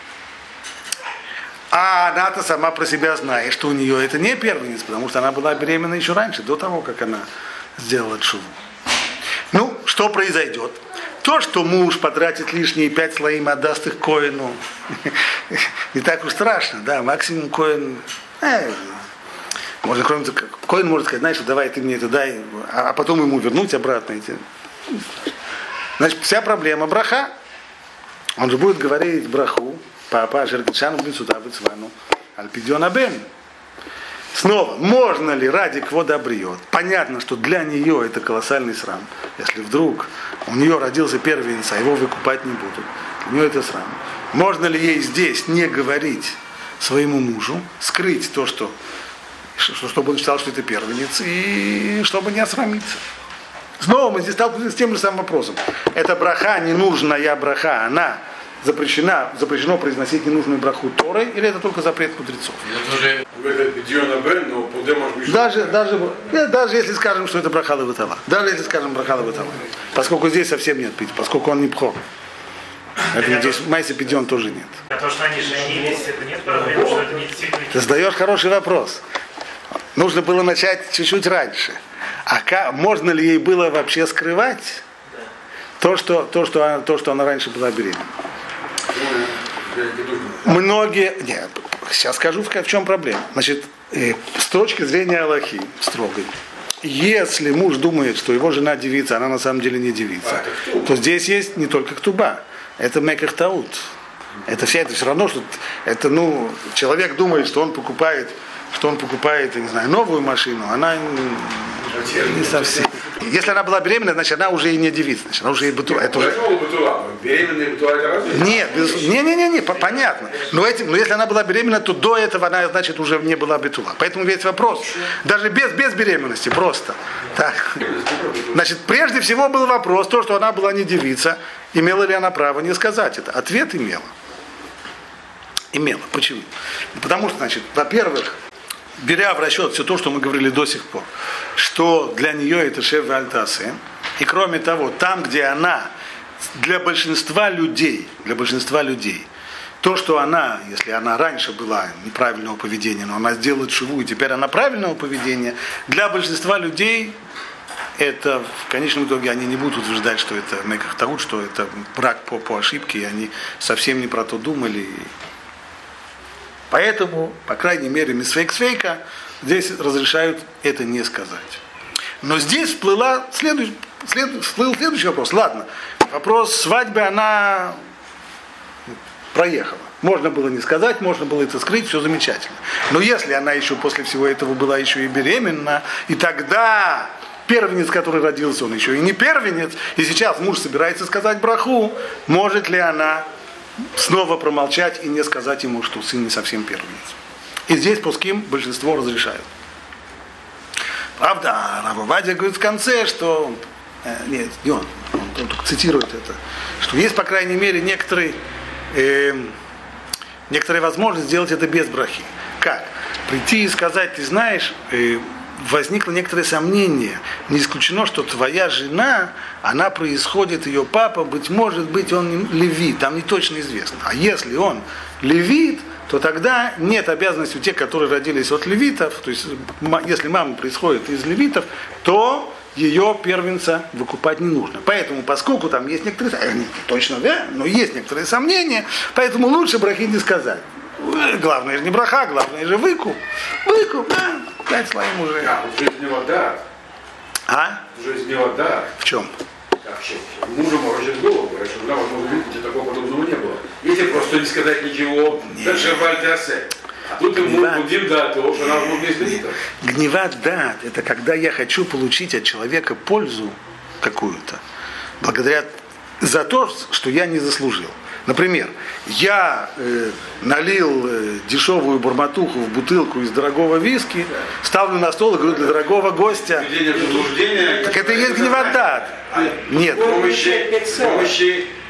A: А она-то сама про себя знает, что у нее это не первенец, потому что она была беременна еще раньше, до того, как она сделала тшуву. Ну, что произойдет? То, что муж потратит лишние пять слоим, отдаст их коину, не так уж страшно, да, максимум коин, э, можно, кроме того, коин может сказать, знаешь, давай ты мне это дай, а потом ему вернуть обратно эти. Значит, вся проблема браха. Он же будет говорить браху, папа, жердичану, блин, сюда, выцвану, альпидиона бен. Снова, можно ли ради квода бриот? Понятно, что для нее это колоссальный срам. Если вдруг у нее родился первенец, а его выкупать не будут, у нее это срам. Можно ли ей здесь не говорить своему мужу, скрыть то, что, чтобы он считал, что это первенец, и чтобы не осрамиться? Снова мы здесь сталкиваемся с тем же самым вопросом. Это браха, ненужная браха, она запрещена, запрещено произносить ненужную браху Торой, или это только запрет мудрецов? Даже, даже, даже если скажем, что это браха леватала. Даже если скажем браха леватала. Поскольку здесь совсем нет пить, поскольку он не пхор. Поэтому здесь майса пидьон тоже нет.
C: А то, что они женились, это нет проблем, что это не действительно...
A: Ты задаешь хороший вопрос. Нужно было начать чуть-чуть раньше. А как, можно ли ей было вообще скрывать то, что, то, что, она, то, что она раньше была беременна? Многие... Нет, сейчас скажу, в чем проблема. Значит, с точки зрения Аллахи строгой, если муж думает, что его жена девица, она на самом деле не девица, то здесь есть не только ктуба, это меках таут. Это все, это все равно, что это, ну, человек думает, что он покупает, что он покупает, я не знаю, новую машину, она не совсем. Если она была беременна, значит, она уже и не девица, значит, она уже и бытула. Это уже...
B: Беременная бытула это разве?
A: Нет, без... не, не, не, не, понятно. Но, этим, но если она была беременна, то до этого она, значит, уже не была бытула. Поэтому весь вопрос, даже без, без беременности, просто. Так. Значит, прежде всего был вопрос, то, что она была не девица, имела ли она право не сказать это? Ответ имела. Имела. Почему? Потому что, значит, во-первых, беря в расчет все то, что мы говорили до сих пор, что для нее это шев альтасе, и кроме того, там, где она, для большинства людей, для большинства людей, то, что она, если она раньше была неправильного поведения, но она сделает шиву, и теперь она правильного поведения, для большинства людей это, в конечном итоге, они не будут утверждать, что это меках таут, что это брак по, по ошибке, и они совсем не про то думали. Поэтому, по крайней мере, мисфейк-свейка здесь разрешают это не сказать. Но здесь всплыла следующ, след, всплыл следующий вопрос. Ладно, вопрос свадьбы, она проехала. Можно было не сказать, можно было это скрыть, все замечательно. Но если она еще после всего этого была еще и беременна, и тогда первенец, который родился, он еще и не первенец, и сейчас муж собирается сказать браху, может ли она снова промолчать и не сказать ему, что сын не совсем первенец. И здесь пуским большинство разрешают. Правда, Рав Овадия говорит в конце, что э, нет, не он, он, он только цитирует это, что есть, по крайней мере, некоторые, э, некоторые возможности сделать это без брахи. Как? Прийти и сказать, ты знаешь, э, возникло некоторое сомнение. Не исключено, что твоя жена, она происходит, ее папа, быть может быть, он левит, там не точно известно. А если он левит, то тогда нет обязанности у тех, которые родились от левитов, то есть если мама происходит из левитов, то ее первенца выкупать не нужно. Поэтому, поскольку там есть некоторые, точно, да, но есть некоторые сомнения, поэтому лучше брахи не сказать. Главное же не браха, главное же выкуп. Выкуп, да, пять слоим уже.
B: А, уже из него да.
A: А?
B: Уже из него да.
A: В чем?
B: Так что мужу морочит голову, говорит, что да, возможно, видите, такого подобного не было. Если просто не сказать ничего, дальше вальтасе. А тут ему будем дать то, что она будет без лимитов.
A: Гневат дат, это когда я хочу получить от человека пользу какую-то, благодаря за то, что я не заслужил. Например, я э, налил э, дешевую бурматуху в бутылку из дорогого виски, ставлю на стол и говорю, для дорогого гостя.
B: Так
A: это и есть гневат дат.
B: Нет. Помощи, помощи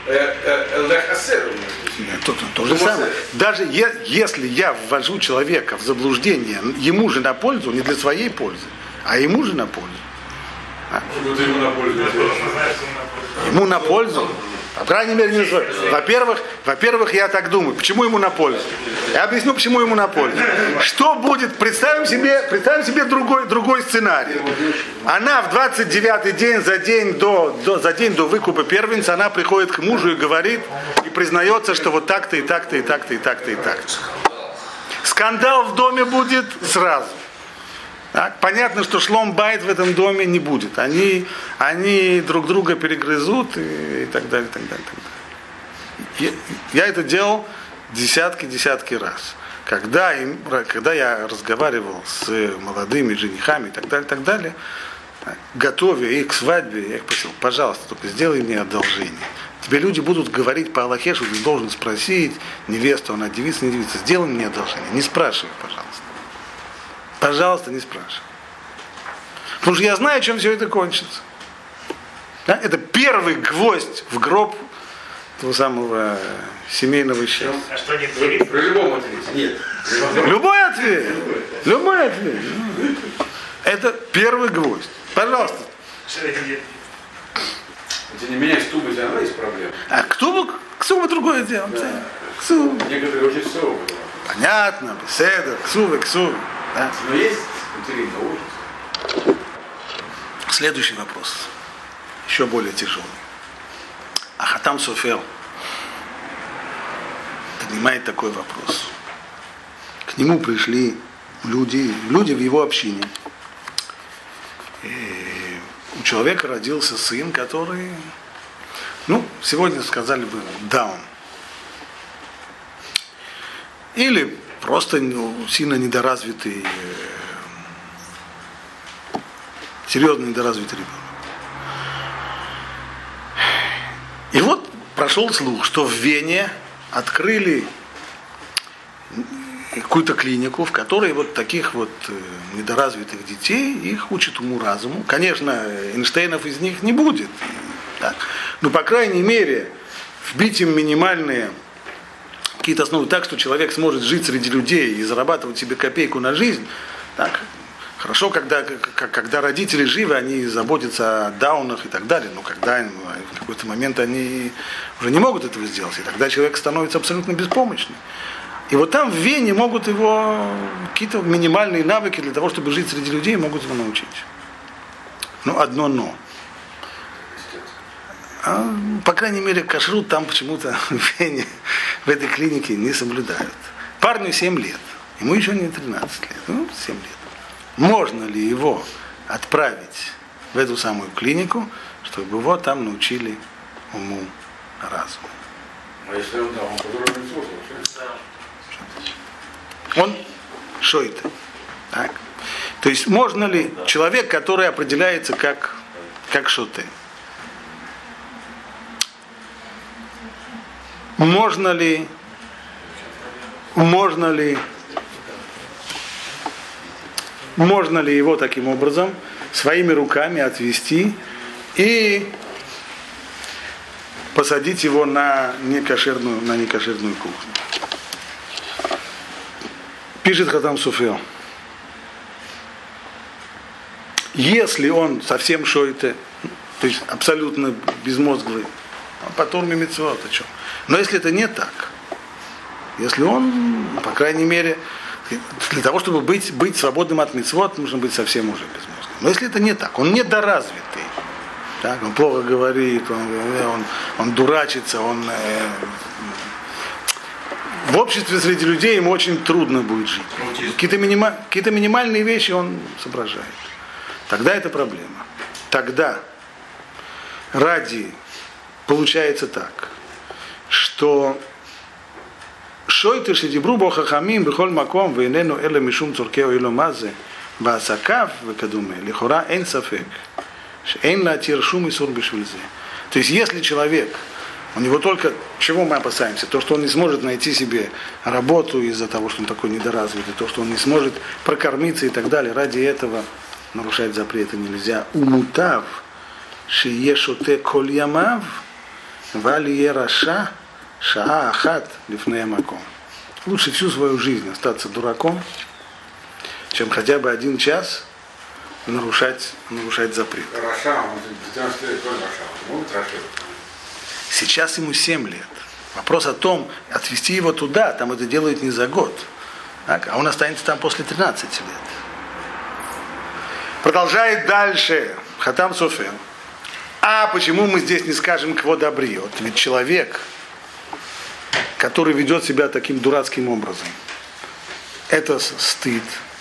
B: элдахасер.
A: То, то же самое. Даже е, если я ввожу человека в заблуждение, ему же на пользу, не для своей пользы, а ему же на пользу. А?
B: Ему на пользу.
A: Ему на пользу. По крайней мере, не свой. Во-первых, во-первых, я так думаю, почему ему на пользу? Я объясню, почему ему на пользу. Что будет, представим себе, представим себе другой, другой сценарий. Она в двадцать девятый день, за день до, до, за день до выкупа первенца, она приходит к мужу и говорит, и признается, что вот так-то, и так-то, и так-то, и так-то, и так-то. Скандал в доме будет сразу. Так? Понятно, что шлом байт в этом доме не будет. Они, они друг друга перегрызут и, и так далее, и так далее, и так далее. Я, я это делал десятки-десятки раз. Когда, им, когда я разговаривал с молодыми женихами и так далее, и так далее, готовя их к свадьбе, я их просил, пожалуйста, только сделай мне одолжение. Тебе люди будут говорить по Аллахе, что ты должен спросить невесту, она девица, не девица. Сделай мне одолжение. Не спрашивай, пожалуйста. Пожалуйста, не спрашивай. Потому что я знаю, чем все это кончится. Да? Это первый гвоздь в гроб того самого семейного счастья.
C: А что нет говорит?
B: При любом ответе. Нет.
A: Любой ответ. Любой ответ. Это первый гвоздь. Пожалуйста.
C: Что это нет?
B: Это не меняет стубы, у тебя есть проблема.
A: А кто бы, кто другое дело?
B: Да.
A: Ксу.
B: Некоторые очень суровые.
A: Понятно, беседа, ксувы, ксувы. Да?
B: Но есть материнка ужас.
A: Следующий вопрос. Еще более тяжелый. А Хатам Софер поднимает такой вопрос. К нему пришли люди, люди в его общине. И у человека родился сын, который, ну, сегодня сказали бы, даун. Или просто ну, сильно недоразвитый, серьезно недоразвитый ребенок. И вот прошел слух, что в Вене открыли какую-то клинику, в которой вот таких вот недоразвитых детей их учат уму-разуму. Конечно, Эйнштейнов из них не будет. Так. Но, по крайней мере, вбить им минимальные какие-то основы так, что человек сможет жить среди людей и зарабатывать себе копейку на жизнь. Так. Хорошо, когда, когда родители живы, они заботятся о даунах и так далее, но когда в какой-то момент они уже не могут этого сделать, и тогда человек становится абсолютно беспомощным. И вот там в Вене могут его какие-то минимальные навыки для того, чтобы жить среди людей, могут его научить. Ну, одно но. А, по крайней мере, кашрут там почему-то в Вене, в этой клинике не соблюдают. Парню семь лет, ему еще не тринадцать лет, ну, семь лет. Можно ли его отправить в эту самую клинику, чтобы его там научили уму, разуму?
B: А если он, да, он по-другому не слушал,
A: Он шойт. Так? То есть можно ли человек, который определяется как, как шоте, можно ли можно ли можно ли его таким образом своими руками отвести и посадить его на некошерную, на некошерную кухню? Пишет Хатам Софер. Если он совсем шойте, то есть абсолютно безмозглый, потом мимицвот, о чем. Но если это не так, если он, по крайней мере, для того, чтобы быть, быть свободным от мицвот, нужно быть совсем уже безмозглым. Но если это не так, он недоразвитый, так, он плохо говорит, он, он, он дурачится, он э, в обществе среди людей ему очень трудно будет жить. Какие-то, минима, какие-то минимальные вещи он соображает. Тогда это проблема. Тогда ради получается так, что шойты шедибру бо хахамим бихоль маком вейнену эле мишум цуркео ило мазе баасакав векадуме лихора эн сафек шейн латир шум и сур бишвильзе. То есть если человек, у него только, чего мы опасаемся? То, что он не сможет найти себе работу из-за того, что он такой недоразвитый, то, что он не сможет прокормиться и так далее. Ради этого нарушать запреты нельзя. Умутав шие шоте коль ямав Валие раша шаа ахат лифнея маком. Лучше всю свою жизнь остаться дураком, чем хотя бы один час нарушать, нарушать запрет.
B: Раша, он девяносто лет, тоже Раша. Могут Раша?
A: Сейчас ему семь лет. Вопрос о том, отвезти его туда, там это делают не за год. Так? А он останется там после тринадцати лет. Продолжает дальше Хатам Софер. А почему мы здесь не скажем кво добриот? Ведь человек, который ведет себя таким дурацким образом, это стыд.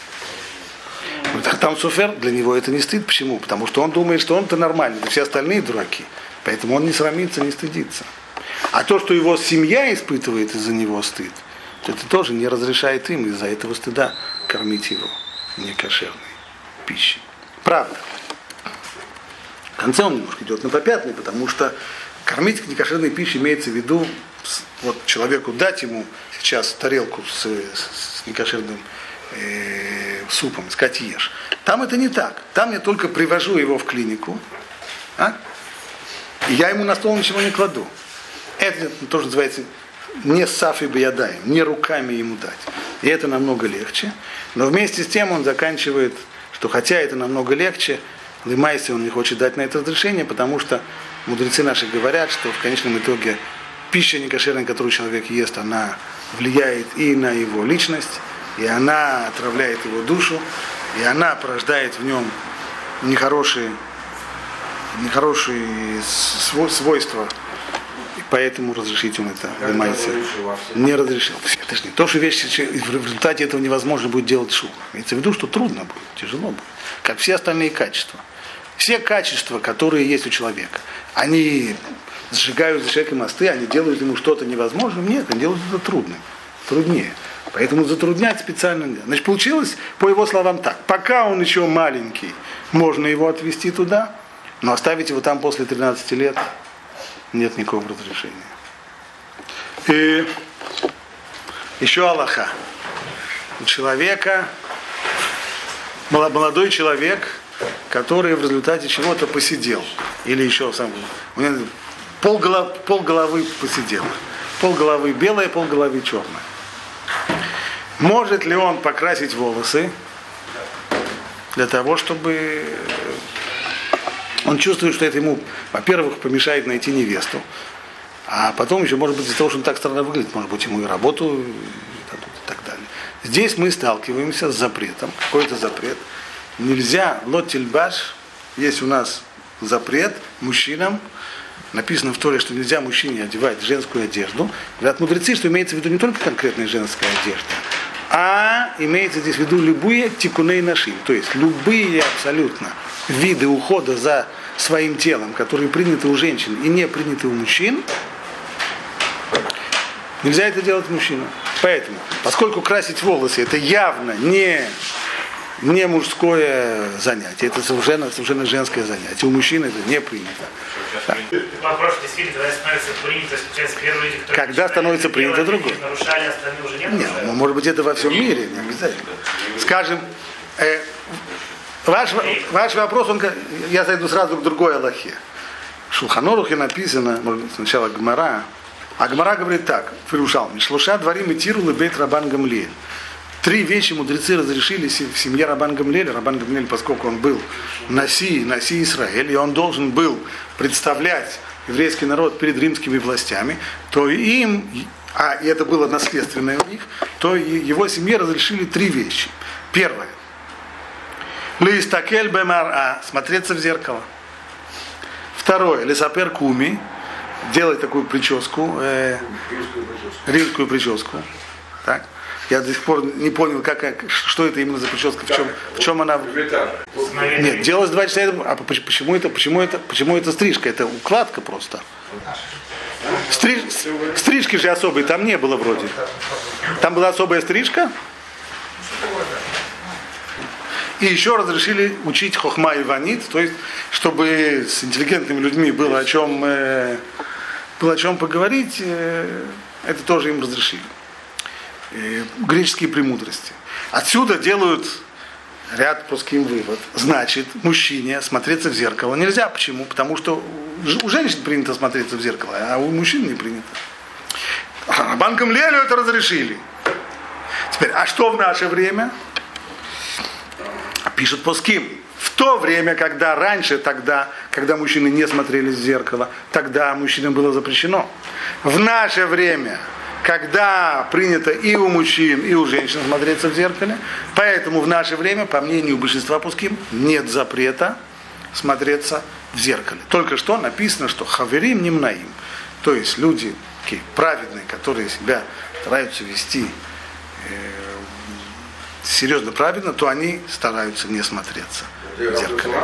A: Хатам Софер, для него это не стыд. Почему? Потому что он думает, что он-то нормальный, а все остальные дураки. Поэтому он не срамится, не стыдится. А то, что его семья испытывает из-за него стыд, это тоже не разрешает им из-за этого стыда кормить его некошерной пищей. Правда. В конце он немножко идет на попятный, потому что кормить некошерной пищей имеется в виду, вот человеку дать ему сейчас тарелку с, с некошерным э, супом, сказать ешь. Там это не так. Там я только привожу его в клинику, а? И я ему на стол ничего не кладу. Это тоже называется не сафи биядаем, не руками ему дать. И это намного легче. Но вместе с тем он заканчивает, что хотя это намного легче, лымайся он не хочет дать на это разрешение, потому что мудрецы наши говорят, что в конечном итоге пища некошерная, которую человек ест, она влияет и на его личность, и она отравляет его душу, и она порождает в нем нехорошие нехорошие свойства, и поэтому разрешить он это лымайся не разрешил. Это же не то, что вещи, в результате этого невозможно будет делать шум. Имеется в виду, что трудно будет, тяжело будет. Как все остальные качества. Все качества, которые есть у человека, они сжигают за человека мосты, они делают ему что-то невозможным. Нет, они делают это трудным, труднее. Поэтому затруднять специально нет. Значит, получилось, по его словам, так. Пока он еще маленький, можно его отвезти туда, но оставить его там после тринадцати лет нет никакого разрешения. И еще Аллаха. У человека, молодой человек, который в результате чего-то посидел. Или еще сам, у него пол, голов, пол головы посидел. Пол головы белое, пол головы черное. Может ли он покрасить волосы для того, чтобы... Он чувствует, что это ему, во-первых, помешает найти невесту, а потом еще, может быть, из-за того, что он так странно выглядит, может быть, ему и работу дадут и так далее. Здесь мы сталкиваемся с запретом. Какой-то запрет. Нельзя, лотильбаш, есть у нас запрет мужчинам, написано в Торе, что нельзя мужчине одевать женскую одежду. Говорят мудрецы, что имеется в виду не только конкретная женская одежда, а имеется здесь в виду любые тикуней нашим, то есть любые абсолютно виды ухода за своим телом, которые приняты у женщин и не приняты у мужчин, нельзя это делать мужчинам. Поэтому, поскольку красить волосы это явно не, не мужское занятие, это совершенно, совершенно женское занятие. У мужчин это не принято. Да.
C: Вопрос действительно, когда становится принято, получается, первые люди, которые
A: когда становится принято другое.
C: Нарушали, остальные уже не нарушали.
A: Нет, ну, может быть, это во всем мире, не обязательно. Скажем, э, ваш, ваш вопрос, он, я зайду сразу к другой Аллахе. В Шулхан Арухе написано, может быть, сначала Гмара, а Гмара говорит так, Фирушалми, шлуша дворим и тиру лебейт Рабан Гамлиэль. Три вещи мудрецы разрешили в семье Рабан Гамлиэля. Рабан Гамлиэль, поскольку он был наси, наси Израиль, и он должен был представлять еврейский народ перед римскими властями, то им, а и это было наследственное у них, то его семье разрешили три вещи. Первое. Листакель бемара, смотреться в зеркало. Второе. Лисапер куми, делать такую прическу, э, римскую прическу. Так. Я до сих пор не понял, как, как, что это именно за прическа, в чем, в чем она. Нет, делалось два часа. А почему это, почему это, почему это стрижка? Это укладка просто. Стриж, стрижки же особой там не было вроде. Там была особая стрижка. И еще разрешили учить хохма и ванит, то есть, чтобы с интеллигентными людьми было о чем, э, было о чем поговорить, э, это тоже им разрешили. Греческие премудрости. Отсюда делают ряд пуским вывод. Значит, мужчине смотреться в зеркало нельзя. Почему? Потому что у женщин принято смотреться в зеркало, а у мужчин не принято. Рабан Гамлиэлю это разрешили. Теперь, а что в наше время? Пишет пуским. В то время, когда раньше, тогда, когда мужчины не смотрели в зеркало, тогда мужчинам было запрещено. В наше время, когда принято и у мужчин, и у женщин смотреться в зеркале, поэтому в наше время, по мнению большинства пуским, нет запрета смотреться в зеркале. Только что написано, что хаверим нимнаим, то есть люди такие праведные, которые себя стараются вести э, серьезно праведно, то они стараются не смотреться в зеркале.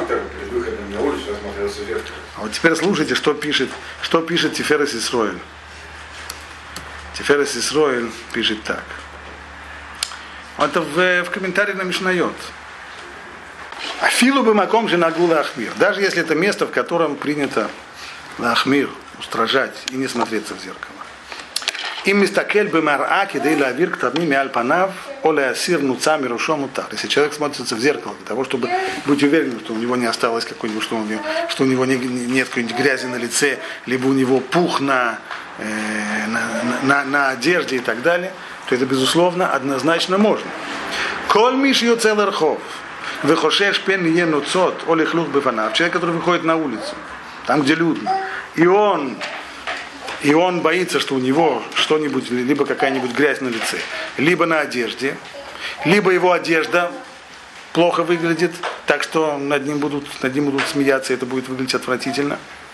A: А вот теперь слушайте, что пишет, что пишет Тиферес Исроэль. Тиферес Исроэль пишет так. Это в, в комментарии на Мишнайот. Афилу бы маком же нагула ахмир. Даже если это место, в котором принято ахмир, устражать и не смотреться в зеркало. Им мистакель бы мар'а кидей лавир ктавними аль-панав оля асир нуцами рушом утар. Если человек смотрится в зеркало для того, чтобы быть уверенным, что у него не осталось какой-нибудь, что у него, что у него не, нет какой-нибудь грязи на лице, либо у него пух на, э, на, на, на одежде и так далее, то это, безусловно, однозначно можно. Коль миш йоцел рхов вехошеш пен лие нуцот олех лух бефанав. Человек, который выходит на улицу, там, где людно, и он И он боится, что у него что-нибудь, либо какая-нибудь грязь на лице, либо на одежде, либо его одежда плохо выглядит, так что над ним будут, над ним будут смеяться, и это будет выглядеть отвратительно.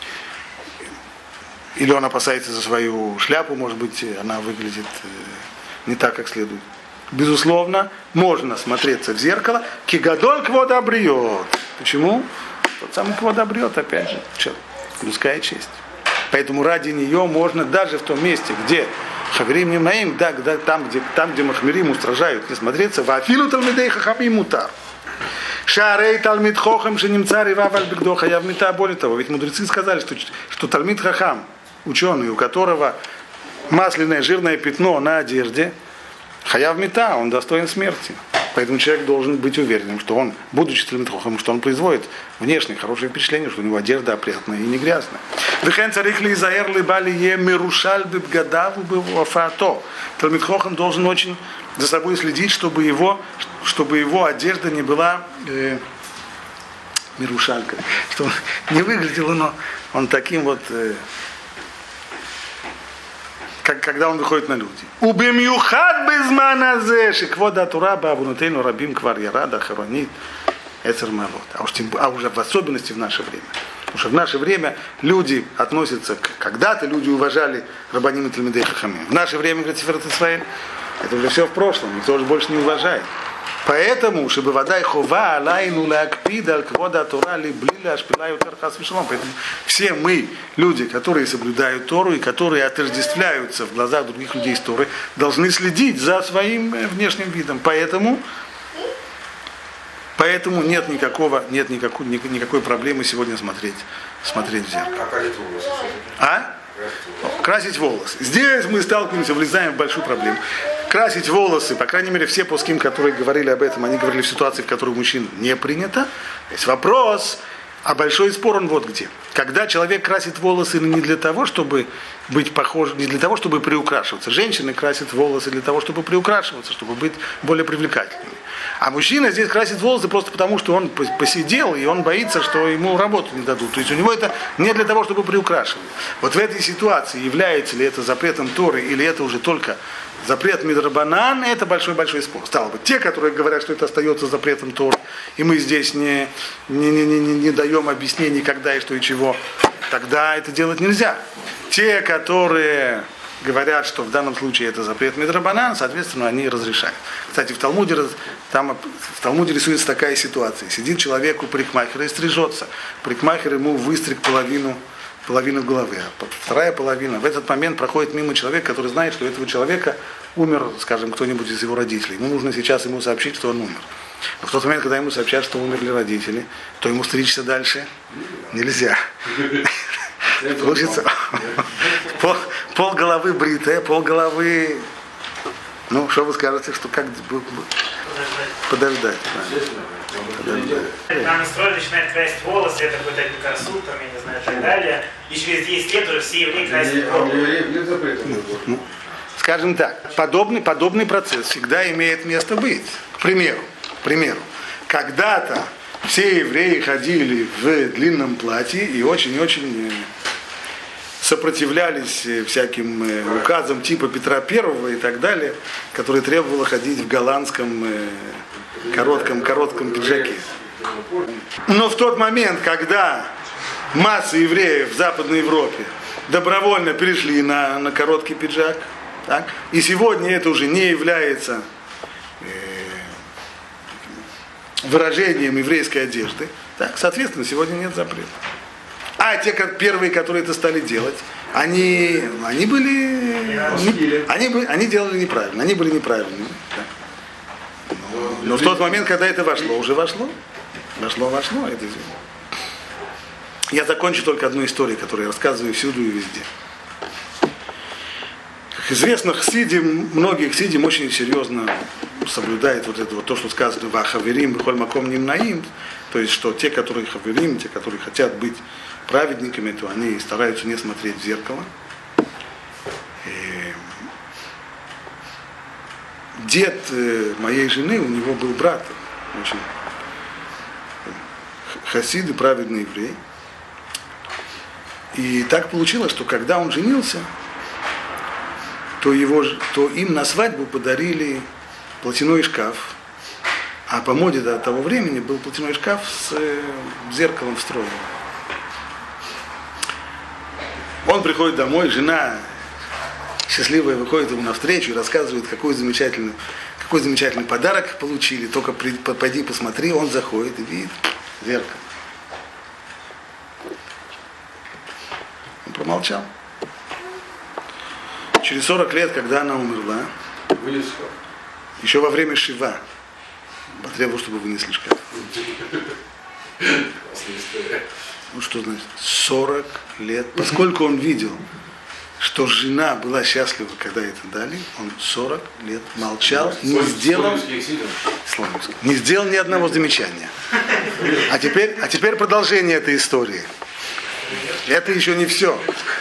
A: Или он опасается за свою шляпу, может быть, она выглядит не так, как следует. Безусловно, можно смотреться в зеркало. Кигадоль квод обриет. Почему? Тот самый квод обриет, опять же, что? Людская честь. Поэтому ради нее можно даже в том месте, где хаверим нимнаим, да, да, там, где, там, где махмирим устражают, не смотреться, вафилу талмидей хахамим мутар. Шарей талмид хохам шенимца рива вальбигдо хаяв мита. Более того, ведь мудрецы сказали, что, что талмид хахам, ученый, у которого масляное жирное пятно на одежде, хаяв мита, он достоин смерти. Поэтому человек должен быть уверенным, что он, будучи талмид хохам, что он производит внешнее хорошее впечатление, что у него одежда опрятная и не грязная. Талмид хохам должен очень за собой следить, чтобы его, чтобы его одежда не была э, мирушалькой, чтобы не выглядел он, он таким вот, э, как, когда он выходит на люди. Убемюхад безманазе шиквода тура бабунутейну рабим квар ярада харонит эцер мавот. А уж тем, а уже в особенности в наше время. Потому что в наше время люди относятся к... Когда-то люди уважали рабаним и талмидей хахамим. В наше время, говорит Тиферес Исроэль, это уже все в прошлом, никто уже больше не уважает. Поэтому, чтобы вода и хова алайну лакпида аль квода тура ли блила ашпила ютер хас вишалом. Поэтому все мы, люди, которые соблюдают Тору и которые отождествляются в глазах других людей с Торой, должны следить за своим внешним видом. Поэтому... Поэтому нет никакого, нет никакой, никакой проблемы сегодня смотреть, смотреть в зеркало.
B: А красить волосы?
A: А? Красить волосы. Здесь мы сталкиваемся, влезаем в большую проблему. Красить волосы, по крайней мере, все пуским, которые говорили об этом, они говорили в ситуации, в которой у мужчин не принято. Есть вопрос, а большой спор он вот где. Когда человек красит волосы не для того, чтобы быть похожим, не для того, чтобы приукрашиваться. Женщины красят волосы для того, чтобы приукрашиваться, чтобы быть более привлекательными. А мужчина здесь красит волосы просто потому, что он посидел, и он боится, что ему работу не дадут. То есть у него это не для того, чтобы приукрашивать. Вот в этой ситуации, является ли это запретом Торы, или это уже только запрет мидрабанан, это большой-большой спор. Стало быть, те, которые говорят, что это остается запретом Торы, и мы здесь не, не, не, не, не даем объяснений, когда и что и чего, тогда это делать нельзя. Те, которые говорят, что в данном случае это запрет мидрабанан, соответственно, они разрешают. Кстати, в Талмуде, там, в Талмуде рисуется такая ситуация. Сидит человек у парикмахера и стрижется. Парикмахер ему выстриг половину, половину головы, а вторая половина. В этот момент проходит мимо человек, который знает, что у этого человека умер, скажем, кто-нибудь из его родителей. Ему нужно сейчас ему сообщить, что он умер. Но в тот момент, когда ему сообщат, что умерли родители, то ему стричься дальше нельзя. Получится пол, пол головы бритая, пол головы. Ну, что вы скажете, что как Подождать. Да.
C: Подождать. Там строй начинает красить волосы, это какой-то Пикассу, там, я не знаю, и так далее. И через десять лет уже все евреи красят голову.
A: Скажем так, подобный, подобный процесс всегда имеет место быть. К примеру, к примеру, когда-то все евреи ходили в длинном платье и очень-очень сопротивлялись всяким указам типа Петра Первого и так далее, который требовало ходить в голландском коротком, коротком пиджаке. Но в тот момент, когда масса евреев в Западной Европе добровольно перешли на, на короткий пиджак, так, и сегодня это уже не является э, выражением еврейской одежды, так, соответственно, сегодня нет запрета. А те, как первые, которые это стали делать, они, они были, они, они, они делали неправильно, они были неправильными. Да. Но, но в тот момент, когда это вошло, уже вошло, вошло, вошло. Это... Я закончу только одну историю, которую я рассказываю всюду и везде. Как известно, хасидим, многие хасидим очень серьезно соблюдают вот это вот то, что сказано в Хаверим, в Хольмаком Нимнаим, то есть, что те, которые хаверим, те, которые хотят быть праведниками, то они стараются не смотреть в зеркало. И дед моей жены, у него был брат, очень хасид и праведный еврей. И так получилось, что когда он женился, то, его, то им на свадьбу подарили платяной шкаф. А по моде до того времени был платяной шкаф с э, зеркалом встроенным. Он приходит домой, жена счастливая выходит ему навстречу и рассказывает, какой замечательный, какой замечательный подарок получили. Только при, пойди посмотри, он заходит и видит зеркало. Он промолчал. Через сорок лет, когда она умерла, еще во время шива, потребовал, чтобы вынесли шкаф. Ну что значит? сорок лет. Поскольку он видел, что жена была счастлива, когда это дали, он сорок лет молчал, не сделал, не сделал ни одного замечания. А теперь, а теперь продолжение этой истории. Это еще не все.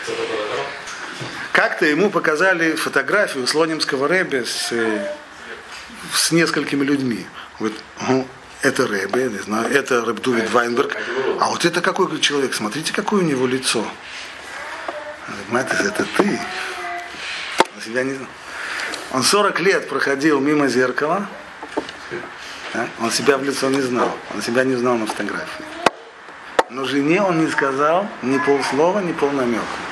A: Как-то ему показали фотографию слонимского рэбе с, с несколькими людьми. Говорит, ну, это рэбе, не знаю, это рэб Дувид Вайнберг. А вот это какой человек, смотрите, какое у него лицо. Говорит, это ты. Он, себя не... он сорок лет проходил мимо зеркала, да? Он себя в лицо не знал, он себя не знал на фотографии. Но жене он не сказал ни полслова, ни полнамека.